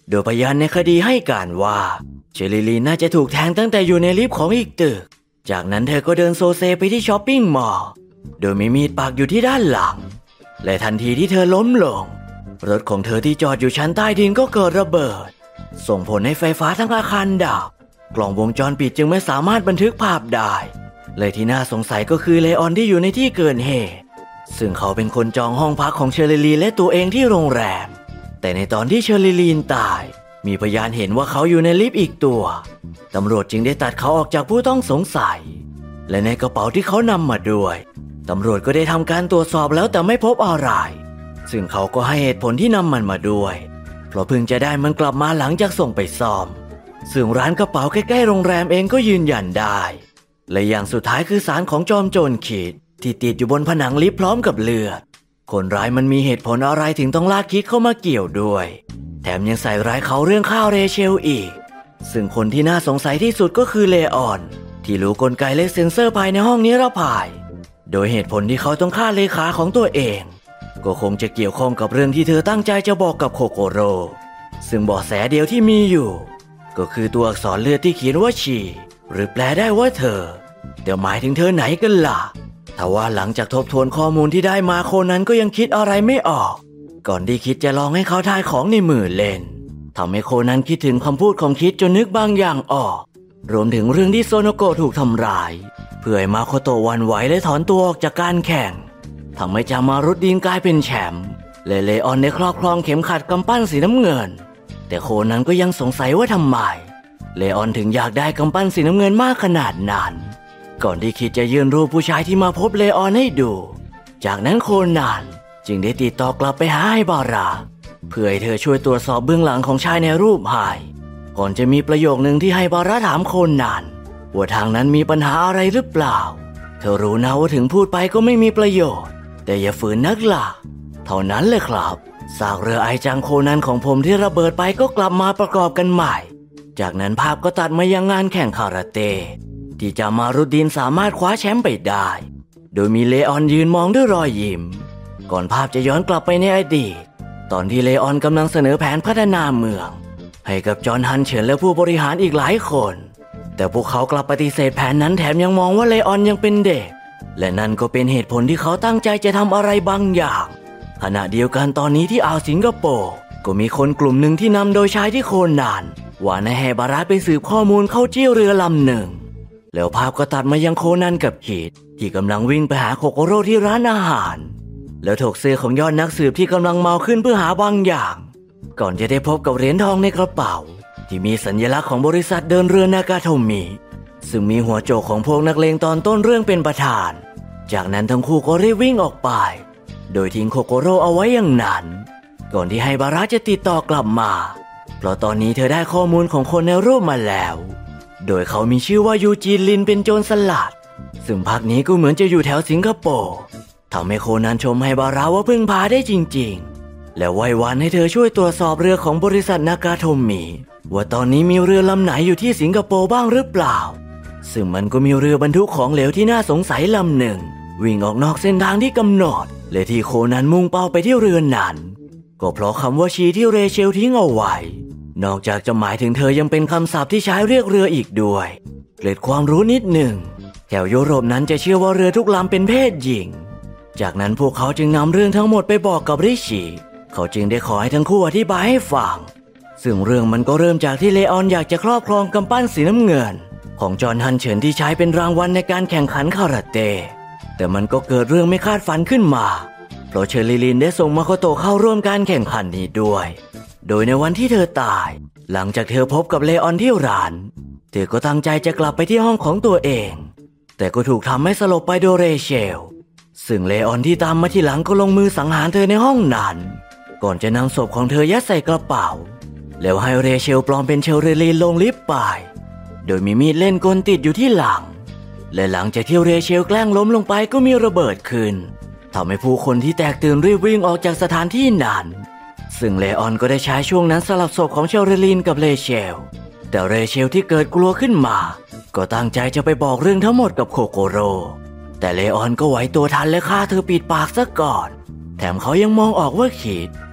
โดยพยานในคดีให้การว่าเชอริลีนน่าจะถูกแทงตั้งแต่อยู่ในลิฟต์ของอีกตึกจากนั้นเธอก็เดินโซเซไปที่ช้อปปิ้งมอลล์โดยมีมีดปักอยู่ที่ด้านหลังและทันทีที่เธอล้มลงรถของเธอที่จอดอยู่ชั้นใต้ดินก็เกิดระเบิดส่งผลให้ไฟฟ้าทั้งอาคารดับกล้องวงจรปิดจึงไม่สามารถบันทึกภาพได้และที่น่าสงสัยก็คือเลออนที่อยู่ในที่เกิดเหตุซึ่งเขาเป็นคนจองห้องพักของเชอริลีนและตัวเองที่โรงแรมแต่ในตอนที่เชอริลีนตายมีพยานเห็นว่าเขาอยู่ในลิฟต์อีกตัวตำรวจจึงได้ตัดเขาออกจากผู้ต้องสงสัยและในกระเป๋าที่เขานำมาด้วยตำรวจก็ได้ทำการตรวจสอบแล้วแต่ไม่พบอะไรซึ่งเขาก็ให้เหตุผลที่นำมันมาด้วยเพราะเพิ่งจะได้มันกลับมาหลังจากส่งไปซ่อมซึ่งร้านกระเป๋าใกล้ๆโรงแรมเองก็ยืนยันได้และอย่างสุดท้ายคือสารของจอมโจรคิดที่ติดอยู่บนผนังลิฟต์พร้อมกับเลือดคนร้ายมันมีเหตุผลอะไรถึงต้องลากคิดเข้ามาเกี่ยวด้วยแถมยังใส่ร้ายเขาเรื่องฆ่าเรเชลอีกซึ่งคนที่น่าสงสัยที่สุดก็คือเลออนที่รู้กลไกและเซ็นเซอร์ภายในห้องนิรภัยโดยเหตุผลที่เขาต้องฆ่าเลขาของตัวเองก็คงจะเกี่ยวข้องกับเรื่องที่เธอตั้งใจจะบอกกับโคโกโร่ซึ่งเบาะแสเดียวที่มีอยู่ก็คือตัวอักษรเลือดที่เขียนว่าชีหรือแปลได้ว่าเธอแต่หมายถึงเธอไหนกันล่ะแต่ว่าหลังจากทบทวนข้อมูลที่ได้มาโคนันก็ยังคิดอะไรไม่ออกก่อนที่คิดจะลองให้เขาทายของในมือเล่นทำให้โคนันคิดถึงคำพูดของคิดจนนึกบางอย่างออกรวมถึงเรื่องที่โซโนโกะถูกทำร้ายเพื่อให้มาโคโตะหวั่นไหวและถอนตัวออกจากการแข่งทำให้จามารุดดีนกลายเป็นแชมป์และเลออนได้ครอบครองเข็มขัดกำปั้นสีน้ำเงินแต่โคนันก็ยังสงสัยว่าทำไมเลออนถึงอยากได้กำปั้นสีน้ำเงินมากขนาดนั้นก่อนที่คิดจะยื่นรูปผู้ชายที่มาพบเลออนให้ดูจากนั้นโคนันจึงได้ติดต่อกลับไปหาไฮบาระเพื่อให้เธอช่วยตรวจสอบเบื้องหลังของชายในรูปให้ก่อนจะมีประโยคหนึ่งที่ไฮบาระถามโคนันว่าทางนั้นมีปัญหาอะไรหรือเปล่าเธอรู้นะว่าถึงพูดไปก็ไม่มีประโยชน์แต่อย่าฝืนนักล่ะเท่านั้นเลยครับซากเรือไอจังโคนันของผมที่ระเบิดไปก็กลับมาประกอบกันใหม่จากนั้นภาพก็ตัดมายังงานแข่งคาราเต้ที่จามารุดดีนสามารถคว้าแชมป์ไปได้โดยมีเลออนยืนมองด้วยรอยยิ้มก่อนภาพจะย้อนกลับไปในอดีตตอนที่เลออนกำลังเสนอแผนพัฒนาเมืองให้กับจอห์นฮันเฉินและผู้บริหารอีกหลายคนแต่พวกเขากลับปฏิเสธแผนนั้นแถมยังมองว่าเลออนยังเป็นเด็กและนั่นก็เป็นเหตุผลที่เขาตั้งใจจะทำอะไรบางอย่างขณะเดียวกันตอนนี้ที่อ่าวสิงคโปร์ก็มีคนกลุ่มหนึ่งที่นำโดยชายที่โคนันว่าในแฮบาระไปสืบข้อมูลเข้าเจี้ยวเรือลำหนึ่งแล้วภาพก็ตัดมายังโคนันกับคิดที่กำลังวิ่งไปหาโคโกโร่ที่ร้านอาหารแล้วถกเสื้อของยอดนักสืบที่กำลังเมาขึ้นเพื่อหาบางอย่างก่อนจะได้พบกับเหรียญทองในกระเป๋าที่มีสัญลักษณ์ของบริษัทเดินเรือนากาโทมิซึ่งมีหัวโจกของพวกนักเลงตอนต้นเรื่องเป็นประธานจากนั้นทั้งคู่ก็รีบวิ่งออกไปโดยทิ้งโคโกโร่เอาไว้อย่างนั้นก่อนที่ไฮบาระจะติดต่อกลับมาเพราะตอนนี้เธอได้ข้อมูลของคนในรูปมาแล้วโดยเขามีชื่อว่ายูจีนลินเป็นโจรสลัดซึ่งภาคนี้ก็เหมือนจะอยู่แถวสิงคโปร์ทำให้โคนันชมไฮบาระว่าพึ่งพาได้จริงๆและไหว้วานให้เธอช่วยตรวจสอบเรือของบริษัทนากาโทมิว่าตอนนี้มีเรือลำไหนอยู่ที่สิงคโปร์บ้างหรือเปล่าซึ่งมันก็มีเรือบรรทุกของเหลวที่น่าสงสัยลำหนึ่งวิ่งออกนอกเส้นทางที่กำหนดและที่โคนันมุ่งเป้าไปที่เรือนั้นก็เพราะคำว่าชีที่เรเชลทิ้งเอาไว้นอกจากจะหมายถึงเธอยังเป็นคำศัพท์ที่ใช้เรียกเรืออีกด้วยเกร็ดความรู้นิดหนึ่งแถวยุโรปนั้นจะเชื่อว่าเรือทุกลำเป็นเพศหญิงจากนั้นพวกเขาจึงนำเรื่องทั้งหมดไปบอกกับริชิเขาจึงได้ขอให้ทั้งคู่อธิบายให้ฟังซึ่งเรื่องมันก็เริ่มจากที่เลออนอยากจะครอบครองกำปั้นสีน้ำเงินของจอห์นฮันเฉินที่ใช้เป็นรางวัลในการแข่งขันคาราเต้แต่มันก็เกิดเรื่องไม่คาดฝันขึ้นมาเพราะเชอริลินได้ส่งมาโคโตะเข้าร่วมการแข่งขันนี้ด้วยโดยในวันที่เธอตายหลังจากเธอพบกับเลออนที่ร้านเธอก็ตั้งใจจะกลับไปที่ห้องของตัวเองแต่ก็ถูกทำให้สลบไปโดยเรเชลซึ่งเลออนที่ตามมาทีหลังก็ลงมือสังหารเธอในห้องนั้นก่อนจะนำศพของเธอยัดใส่กระเป๋าแล้วให้เรเชลปลอมเป็นเชอริลินลงลิฟต์ไปโดยมีมีดเล่นกลติดอยู่ที่หลังและหลังจากที่เรเชลแกล้งล้มลงไปก็มีระเบิดขึ้นทำให้ผู้คนที่แตกตื่นรีบวิ่งออกจากสถานที่นั้นซึ่งเลออนก็ได้ใช้ช่วงนั้นสลับศพของเชอริลินกับเรเชลแต่เรเชลที่เกิดกลัวขึ้นมาก็ตั้งใจจะไปบอกเรื่องทั้งหมดกับโคโกโร่แต่เลออนก็ไหวตัวทันและฆ่าเธอปิดปากซะก่อนแถมเขายังมองออกว่าคิด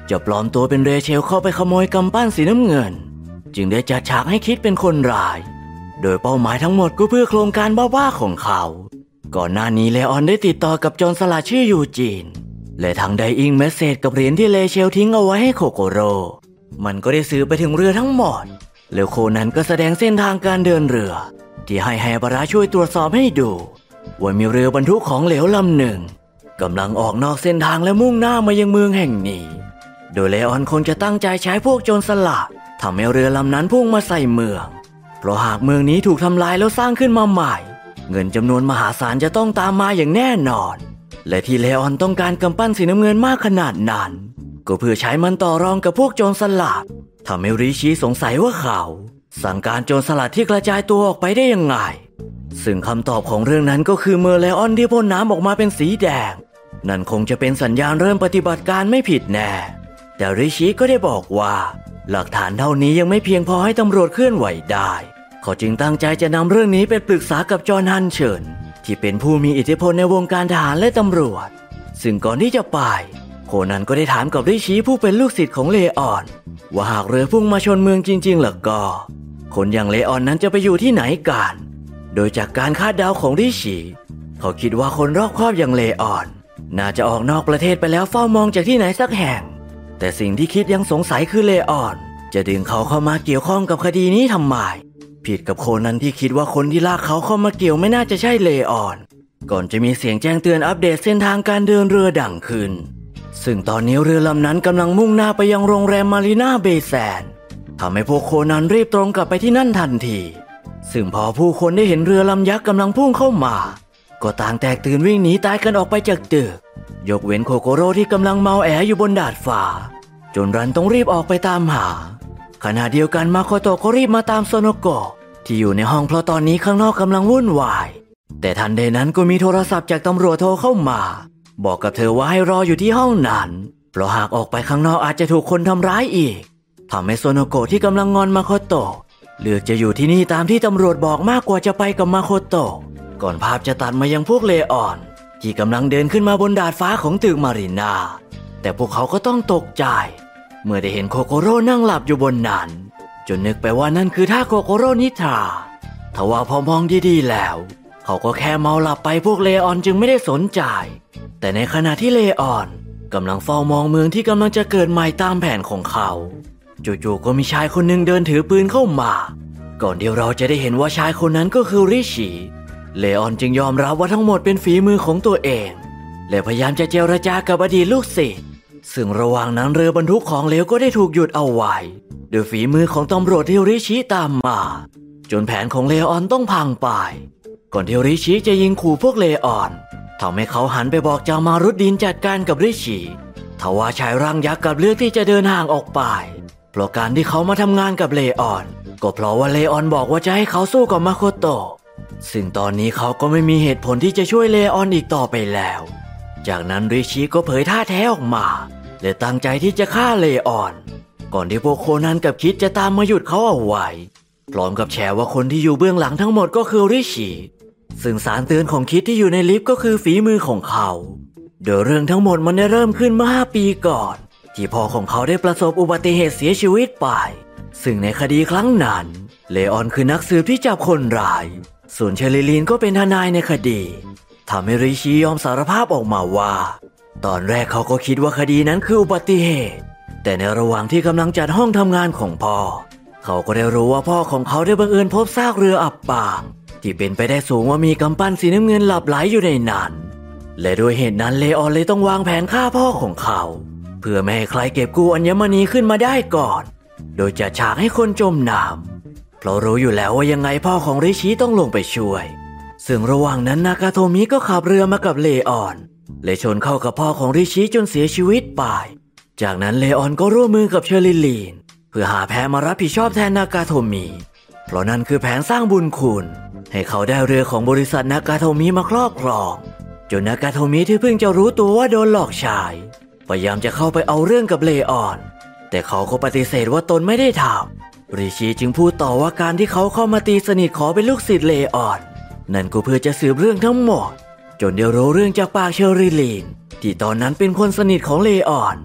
จะปลอมตัวเป็นเรเชลเข้าไปขโมยกำปั้นสีน้ำเงินจึงได้จัดฉากให้คิดเป็นคนร้ายโดยเป้าหมายทั้งหมดก็เพื่อโครงการบ้าๆของเขาก่อนหน้านี้เลออนได้ติดต่อกับโจรสลัดชื่อยูจีนและทางไดอิงเมสเซจกับเหรียญที่เรเชลทิ้งเอาไว้ให้โคโกโร่มันก็ได้สื่อไปถึงเรือทั้งหมดแล้วโคนันก็แสดงเส้นทางการเดินเรือที่ให้แฮบาระช่วยตรวจสอบให้ดูว่ามีเรือบรรทุกของเหลวลำหนึ่งกำลังออกนอกเส้นทางและมุ่งหน้ามายังเมืองแห่งนี้โดยเลออนคงจะตั้งใจใช้พวกโจรสลัดทำให้เรือลำนั้นพุ่งมาใส่เมืองเพราะหากเมืองนี้ถูกทำลายแล้วสร้างขึ้นมาใหม่เงินจำนวนมหาศาลจะต้องตามมาอย่างแน่นอนและที่เลออนต้องการกำปั้นสีน้ำเงินมากขนาดนั้นก็เพื่อใช้มันต่อรองกับพวกโจรสลัดทำให้ริชีสงสัยว่าเขาสั่งการโจรสลัดที่กระจายตัวออกไปได้ยังไงซึ่งคำตอบของเรื่องนั้นก็คือเมื่อเลออนที่พ่นน้ำออกมาเป็นสีแดงนั่นคงจะเป็นสัญญาณเริ่มปฏิบัติการไม่ผิดแน่แต่ริชีก็ได้บอกว่าหลักฐานเท่านี้ยังไม่เพียงพอให้ตำรวจเคลื่อนไหวได้เขาจึงตั้งใจจะนำเรื่องนี้ไปปรึกษากับจอห์นฮันเชิญที่เป็นผู้มีอิทธิพลในวงการทหารและตำรวจซึ่งก่อนที่จะไปโคนันก็ได้ถามกับริชีผู้เป็นลูกศิษย์ของเลออนว่าหากเรือพุ่งมาชนเมืองจริงๆล่ะก็คนอย่างเลออนนั้นจะไปอยู่ที่ไหนกันโดยจากการคาดเดาของริชีเขาคิดว่าคนรอบคอบอย่างเลออนน่าจะออกนอกประเทศไปแล้วเฝ้ามองจากที่ไหนสักแห่งแต่สิ่งที่คิดยังสงสัยคือเลออนจะดึงเขาเข้ามาเกี่ยวข้องกับคดีนี้ทำไมผิดกับโคนันที่คิดว่าคนที่ลากเขาเข้ามาเกี่ยวไม่น่าจะใช่เลออนก่อนจะมีเสียงแจ้งเตือนอัปเดตเส้นทางการเดินเรือดังขึ้นซึ่งตอนนี้เรือลำนั้นกำลังมุ่งหน้าไปยังโรงแรมมารีนาเบย์แซนทำให้พวกโคนันรีบตรงกลับไปที่นั่นทันทีซึ่งพอผู้คนได้เห็นเรือลำยักษ์กำลังพุ่งเข้ามาก็ต่างแตกตื่นวิ่งหนีตายกันออกไปจากตึกยกเว้นโคโกโร่ที่กำลังเมาแออยู่บนดาดฟ้าจนรันต้องรีบออกไปตามหาขณะเดียวกันมาโคโตะก็รีบมาตามโซโนโกะที่อยู่ในห้องเพราะตอนนี้ข้างนอกกำลังวุ่นวายแต่ทันใดนั้นก็มีโทรศัพท์จากตำรวจโทรเข้ามาบอกกับเธอว่าให้รออยู่ที่ห้องนั้นเพราะหากออกไปข้างนอกอาจจะถูกคนทำร้ายอีกทำให้โซโนโกะที่กำลังงอนมาโคโตะเลือกจะอยู่ที่นี่ตามที่ตำรวจบอกมากกว่าจะไปกับมาโคโตะก่อนภาพจะตัดมายังพวกเลออนที่กำลังเดินขึ้นมาบนดาดฟ้าของตึกมารีนาแต่พวกเขาก็ต้องตกใจเมื่อได้เห็นโคโกโร่นั่งหลับอยู่บนนั้นจนนึกไปว่านั่นคือท่าโคโกโร่นิทราทว่าพอมองดีๆแล้วเขาก็แค่เมาหลับไปพวกเลออนจึงไม่ได้สนใจแต่ในขณะที่เลออนกำลังเฝ้ามองเมืองที่กำลังจะเกิดใหม่ตามแผนของเขาจู่ๆก็มีชายคนหนึ่งเดินถือปืนเข้ามาก่อนที่เราจะได้เห็นว่าชายคนนั้นก็คือริชีเลออนจึงยอมรับว่าทั้งหมดเป็นฝีมือของตัวเองและพยายามจะเจรจากับอดีตลูกศิษย์ซึ่งระหว่างนั้นเรือบรรทุกของเหลวก็ได้ถูกหยุดเอาไว้โดยฝีมือของตำรวจที่ริชีตามมาจนแผนของเลออนต้องพังไปก่อนที่ริชีจะยิงขู่พวกเลออนทำให้เขาหันไปบอกจามารุดดินจัดการกับริชีทว่าชายร่างยักษ์กับเลือกที่จะเดินห่างออกไปเพราะการที่เขามาทำงานกับเลออนก็เพราะว่าเลออนบอกว่าจะให้เขาสู้กับมาโคโตะซึ่งตอนนี้เขาก็ไม่มีเหตุผลที่จะช่วยเลออนอีกต่อไปแล้วจากนั้นริชีก็เผยท่าแท้ออกมาและตั้งใจที่จะฆ่าเลออนก่อนที่พวกโคนันกับคิดจะตามมาหยุดเขาเอาไว้พร้อมกับแฉว่าคนที่อยู่เบื้องหลังทั้งหมดก็คือริชีซึ่งสารเตือนของคิดที่อยู่ในลิฟต์ก็คือฝีมือของเขาโดยเรื่องทั้งหมดมันได้เริ่มขึ้นเมื่อห้าปีก่อนที่พ่อของเขาได้ประสบอุบัติเหตุเสียชีวิตไปซึ่งในคดีครั้งนั้นเลออนคือนักสืบที่จับคนร้ายส่วนเชลิลีนก็เป็นทนายในคดีทำให้ริชียอมสารภาพออกมาว่าตอนแรกเขาก็คิดว่าคดีนั้นคืออุบัติเหตุแต่ในระหว่างที่กำลังจัดห้องทำงานของพ่อเขาก็ได้รู้ว่าพ่อของเขาได้บังเอิญพบซากเรืออับปางที่เป็นไปได้สูงว่ามีกำปั้นสีน้ำเงินหลับไหลอยู่ในนั้นและด้วยเหตุนั้นเลออนเลยต้องวางแผนฆ่าพ่อของเขาเพื่อไม่ให้ใครเก็บกู้อัญมณีขึ้นมาได้ก่อนโดยจัดฉากให้คนจมน้ำเพราะรู้อยู่แล้วว่ายังไงพ่อของริชีต้องลงไปช่วยซึ่งระหว่างนั้นนากาโทมิก็ขับเรือมากับเลออนและชนเข้ากับพ่อของริชีจนเสียชีวิตไปจากนั้นเลออนก็ร่วมมือกับเชอริลีนเพื่อหาแพะมารับผิดชอบแทนนากาโทมิเพราะนั่นคือแผนสร้างบุญคุณให้เขาได้เรือของบริษัทนากาโทมิมาครอบครองจนนากาโทมิที่เพิ่งจะรู้ตัวว่าโดนหลอกใช้พยายามจะเข้าไปเอาเรื่องกับเลออนแต่เขาก็ปฏิเสธว่าตนไม่ได้ทำริชีจึงพูดต่อว่าการที่เขาเข้ามาตีสนิทขอเป็นลูกศิษย์เลออนนั่นก็เพื่อจะสืบเรื่องทั้งหมดจนได้รู้เรื่องจากปากเชอริลีนที่ตอนนั้นเป็นคนสนิทของเลออน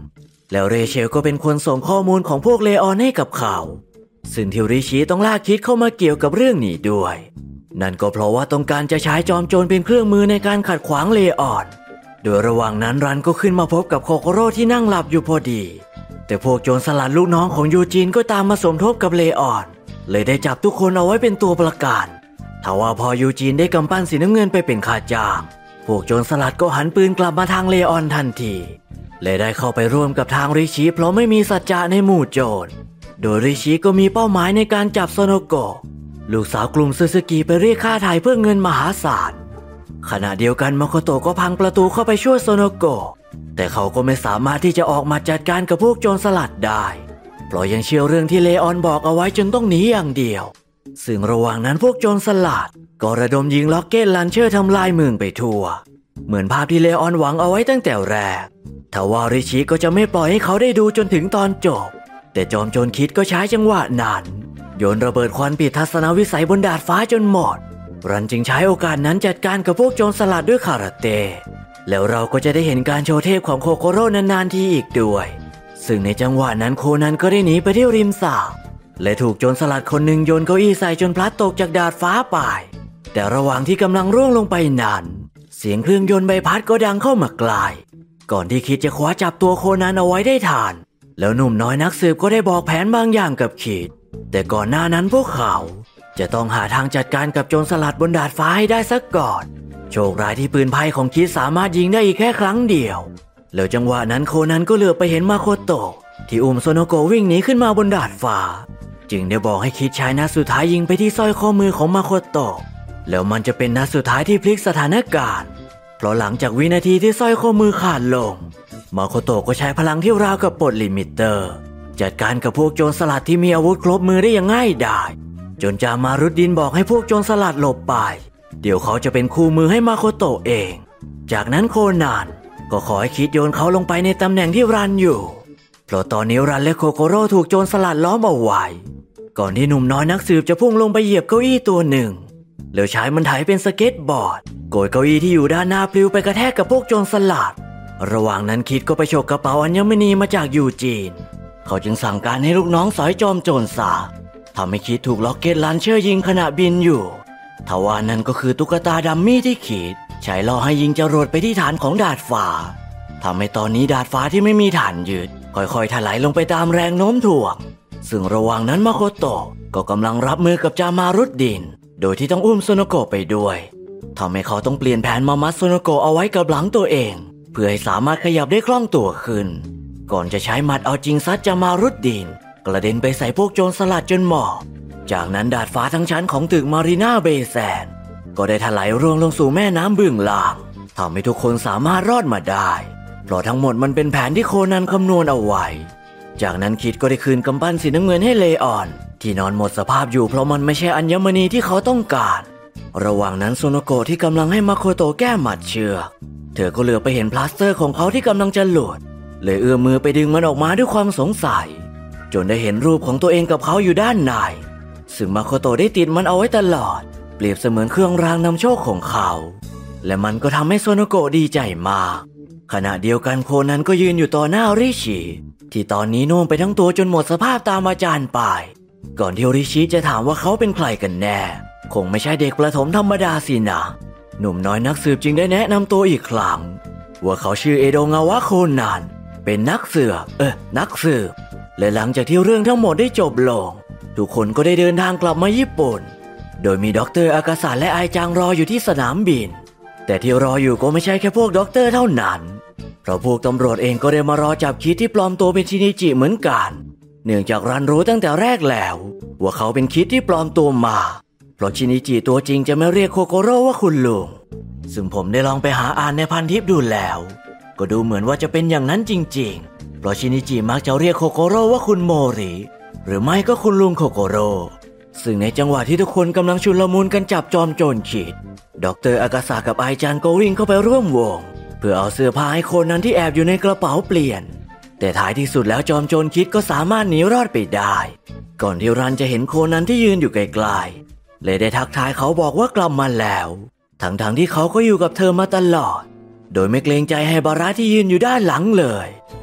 แล้วเรเชลก็เป็นคนส่งข้อมูลของพวกเลออนให้กับเขาซึ่งที่ริชีต้องลากคิดเข้ามาเกี่ยวกับเรื่องนี้ด้วยนั่นก็เพราะว่าต้องการจะใช้จอมโจรเป็นเครื่องมือในการขัดขวางเลออนโดยระหว่างนั้นรันก็ขึ้นมาพบกับโคโคโร่ที่นั่งหลับอยู่พอดีแต่พวกโจรสลัดลูกน้องของยูจีนก็ตามมาสมทบกับเลออนเลยได้จับทุกคนเอาไว้เป็นตัวประกันทว่าพอยูจีนได้กำปั้นสีน้ำเงินไปเป็นค่าจ้างพวกโจรสลัดก็หันปืนกลับมาทางเลออนทันทีและได้เข้าไปร่วมกับทางริชิเพราะไม่มีสัจจะในหมู่โจรโดยริชิก็มีเป้าหมายในการจับโซโนโกะลูกสาวกลุ่มซูซูกิไปเรียกค่าไถ่เพื่อเงินมหาศาลขณะเดียวกันมาโคโตะก็พังประตูเข้าไปช่วยโซโนโกะแต่เขาก็ไม่สามารถที่จะออกมาจัดการกับพวกโจรสลัดได้เพราะยังเชื่อเรื่องที่เลออนบอกเอาไว้จนต้องหนีอย่างเดียวซึ่งระหว่างนั้นพวกโจรสลัดก็ระดมยิงล็อกเก็ตลันเชอร์ทำลายเมืองไปทั่วเหมือนภาพที่เลออนหวังเอาไว้ตั้งแต่แรกทว่าริชิก็จะไม่ปล่อยให้เขาได้ดูจนถึงตอนจบแต่จอมโจรคิดก็ใช้จังหวะนั้นโยนระเบิดควันปิดทัศนวิสัยบนดาดฟ้าจนหมดรันจึงใช้โอกาสนั้นจัดการกับพวกโจรสลัดด้วยคาราเต้แล้วเราก็จะได้เห็นการโชว์เทพของโคโคโร่นานๆทีอีกด้วยซึ่งในจังหวะนั้นโคนันก็ได้หนีไปที่ริมสระและถูกโจรสลัดคนหนึ่งโยนเก้าอี้ใส่จนพลัดตกจากดาดฟ้าไปแต่ระหว่างที่กำลังร่วงลงไปนั้นเสียงเครื่องยนต์ใบพัดก็ดังเข้ามาไกลก่อนที่คิดจะคว้าจับตัวโคนันเอาไว้ได้ทันแล้วหนุ่มน้อยนักสืบก็ได้บอกแผนบางอย่างกับคิดแต่ก่อนหน้านั้นพวกเขาจะต้องหาทางจัดการกับโจรสลัดบนดาดฟ้าให้ได้สักก่อนโชคร้ายที่ปืนไพ่ของคิดสามารถยิงได้อีกแค่ครั้งเดียวแล้วจังหวะนั้นโคนันก็เหลือบไปเห็นมาโคโตะที่อุ้มโซโนโกะวิ่งหนีขึ้นมาบนดาดฟ้าจึงได้บอกให้คิดใช้นัดสุดท้ายยิงไปที่สร้อยข้อมือของมาโคโตะแล้วมันจะเป็นนัดสุดท้ายที่พลิกสถานการณ์เพราะหลังจากวินาทีที่สร้อยข้อมือขาดลงมาโคโตะก็ใช้พลังที่ราวกับปลดลิมิเตอร์จัดการกับพวกโจรสลัดที่มีอาวุธครบมือได้อย่างง่ายดายจนจามารุดดินบอกให้พวกโจรสลัดหลบไปเดี๋ยวเขาจะเป็นคู่มือให้มาโคโตะเองจากนั้นโคนันก็ขอให้คิดโยนเขาลงไปในตำแหน่งที่รันอยู่เพราะตอนนี้รันและโคโคโร่ถูกโจรสลัดล้อมเอาไว้ก่อนที่หนุ่มน้อยนักสืบจะพุ่งลงไปเหยียบเก้าอี้ตัวหนึ่งแล้วใช้มันไถเป็นสเก็ตบอร์ดโกยเก้าอี้ที่อยู่ด้านหน้าปลิวไปกระแทกกับพวกโจรสลัดระหว่างนั้นคิดก็ไปฉกกระเป๋าอัญมณีมาจากยูจีนเขาจึงสั่งการให้ลูกน้องสอยจอมโจรซะทำให้คิดถูกล็อกเก็ตลันเชอร์ยิงขณะบินอยู่ทว่านั่นก็คือตุ๊กตาดัมมี่ที่คิดใช้ล่อให้ยิงจรวดไปที่ฐานของดาดฟ้าทำให้ตอนนี้ดาดฟ้าที่ไม่มีฐานยึดค่อยๆถลายลงไปตามแรงโน้มถ่วงซึ่งระหว่างนั้นมาโคโตะก็กำลังรับมือกับจามารุดดินโดยที่ต้องอุ้มโซโนโกะไปด้วยทำให้เขาต้องเปลี่ยนแผนมามัดโซโนโกะเอาไว้กับหลังตัวเองเพื่อให้สามารถขยับได้คล่องตัวขึ้นก่อนจะใช้หมัดเอาจริงซัดจามารุดดินกระเด็นไปใส่พวกโจรสลัดจนหมอบจากนั้นดาดฟ้าทั้งชั้นของตึกมารีนาเบย์แซนด์ก็ได้ถลายร่วงลงสู่แม่น้ำเบื้องล่างทำให้ทุกคนสามารถรอดมาได้เพราะทั้งหมดมันเป็นแผนที่โคนันคำนวณเอาไว้จากนั้นคิดก็ได้คืนกำปั้นสีน้ำเงินให้เลออนที่นอนหมดสภาพอยู่เพราะมันไม่ใช่อัญมณีที่เขาต้องการระหว่างนั้นโซโนโกะที่กำลังให้มาโคโตะแก้หมัดเชือกเธอก็เหลือไปเห็นพลาสเตอร์ของเขาที่กำลังจะหลุดเลยเอื้อมมือไปดึงมันออกมาด้วยความสงสัยจนได้เห็นรูปของตัวเองกับเขาอยู่ด้านในซึ่งมาโคโตะได้ติดมันเอาไว้ตลอดเปรียบเสมือนเครื่องรางนำโชคของเขาและมันก็ทำให้โซโนโกะดีใจมากขณะเดียวกันโคนันก็ยืนอยู่ต่อหน้าริชิที่ตอนนี้น่วมไปทั้งตัวจนหมดสภาพตามอาจารย์ไปก่อนที่ริชิจะถามว่าเขาเป็นใครกันแน่คงไม่ใช่เด็กประถมธรรมดาสินะหนุ่มน้อยนักสืบจึงได้แนะนำตัวอีกครั้งว่าเขาชื่อเอโดงาวะโคนันเป็นนักสืบเออนักสืบและหลังจากที่เรื่องทั้งหมดได้จบลงทุกคนก็ได้เดินทางกลับมาญี่ปุ่นโดยมีด็อกเตอร์อากาศะและไอจังรออยู่ที่สนามบินแต่ที่รออยู่ก็ไม่ใช่แค่พวกด็อกเตอร์เท่านั้นเพราะพวกตำรวจเองก็ได้มารอจับคิดที่ปลอมตัวเป็นชินิจิเหมือนกันเนื่องจากรันรู้ตั้งแต่แรกแล้วว่าเขาเป็นคิดที่ปลอมตัวมาเพราะชินิจิตัวจริงจะไม่เรียกโคโคโร่ว่าคุณลุงซึ่งผมได้ลองไปหาอ่านในพันทิปดูแล้วก็ดูเหมือนว่าจะเป็นอย่างนั้นจริงๆเพราะชินิจิมักจะเรียกโคโคโร่ว่าคุณโมริหรือไม่ก็คุณลุงโคโคโร่ซึ่งในจังหวะที่ทุกคนกำลังชุลมุนกันจับจอมโจรคิดด็อกเตอร์อากาศะกับไอจันก็วิ่งเข้าไปร่วมวงเพื่อเอาเสื้อผ้าให้โคนันที่แอบอยู่ในกระเป๋าเปลี่ยนแต่ท้ายที่สุดแล้วจอมโจรคิดก็สามารถหนีรอดไปได้ก่อนที่รันจะเห็นโคนันที่ยืนอยู่ไกลๆเลยได้ทักทายเขาบอกว่ากลับมาแล้วทั้งๆที่เขาก็อยู่กับเธอมาตลอดโดยไม่เกรงใจให้บาระที่ยืนอยู่ด้านหลังเลย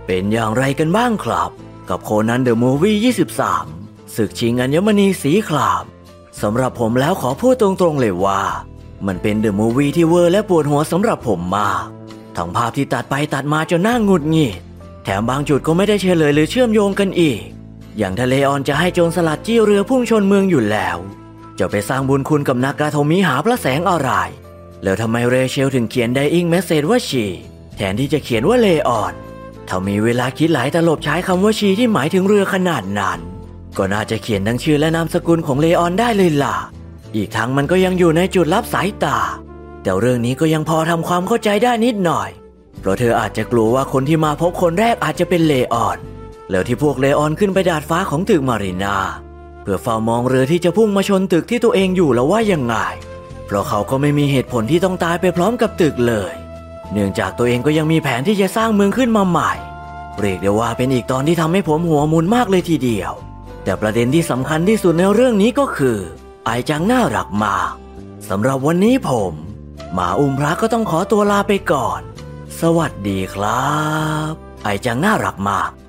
เป็นอย่างไรกันบ้างครับกับโคนันเดอะมูฟวี่ยี่สิบสามศึกชิงอัญมณีสีครามสำหรับผมแล้วขอพูดตรงๆเลยว่ามันเป็นเดอะมูฟวี่ที่เวอร์และปวดหัวสำหรับผมมากทั้งภาพที่ตัดไปตัดมาจนน่าหงุดหงิดแถมบางจุดก็ไม่ได้เฉลยหรือเชื่อมโยงกันอีกอย่างทะเลออนจะให้โจรสลัดจี้เรือพุ่งชนเมืองอยู่แล้วจะไปสร้างบุญคุณกับนากาโทมิหาพระแสงอะไรแล้วทำไมเรเชลถึงเขียนไดอิงเมสเซจว่าชีแทนที่จะเขียนว่าเลออนถ้ามีเวลาคิดหลายตลบใช้คำว่าชีที่หมายถึงเรือขนาดนั้นก็น่าจะเขียนทั้งชื่อและนามสกุลของเลออนได้เลยล่ะอีกทั้งมันก็ยังอยู่ในจุดลับสายตาแต่เรื่องนี้ก็ยังพอทำความเข้าใจได้นิดหน่อยเพราะเธออาจจะกลัวว่าคนที่มาพบคนแรกอาจจะเป็นเลออนแล้วที่พวกเลออนขึ้นไปดาดฟ้าของตึกมารีนาเพื่อเฝ้ามองเรือที่จะพุ่งมาชนตึกที่ตัวเองอยู่แล้วว่ายังไงเพราะเขาก็ไม่มีเหตุผลที่ต้องตายไปพร้อมกับตึกเลยเนื่องจากตัวเองก็ยังมีแผนที่จะสร้างเมืองขึ้นมาใหม่เรียกได้ว่าเป็นอีกตอนที่ทำให้ผมหัวมุนมากเลยทีเดียวแต่ประเด็นที่สำคัญที่สุดในเรื่องนี้ก็คือไอจังน่ารักมากสำหรับวันนี้ผมหมาอุ้มพระก็ต้องขอตัวลาไปก่อนสวัสดีครับไอจังน่ารักมาก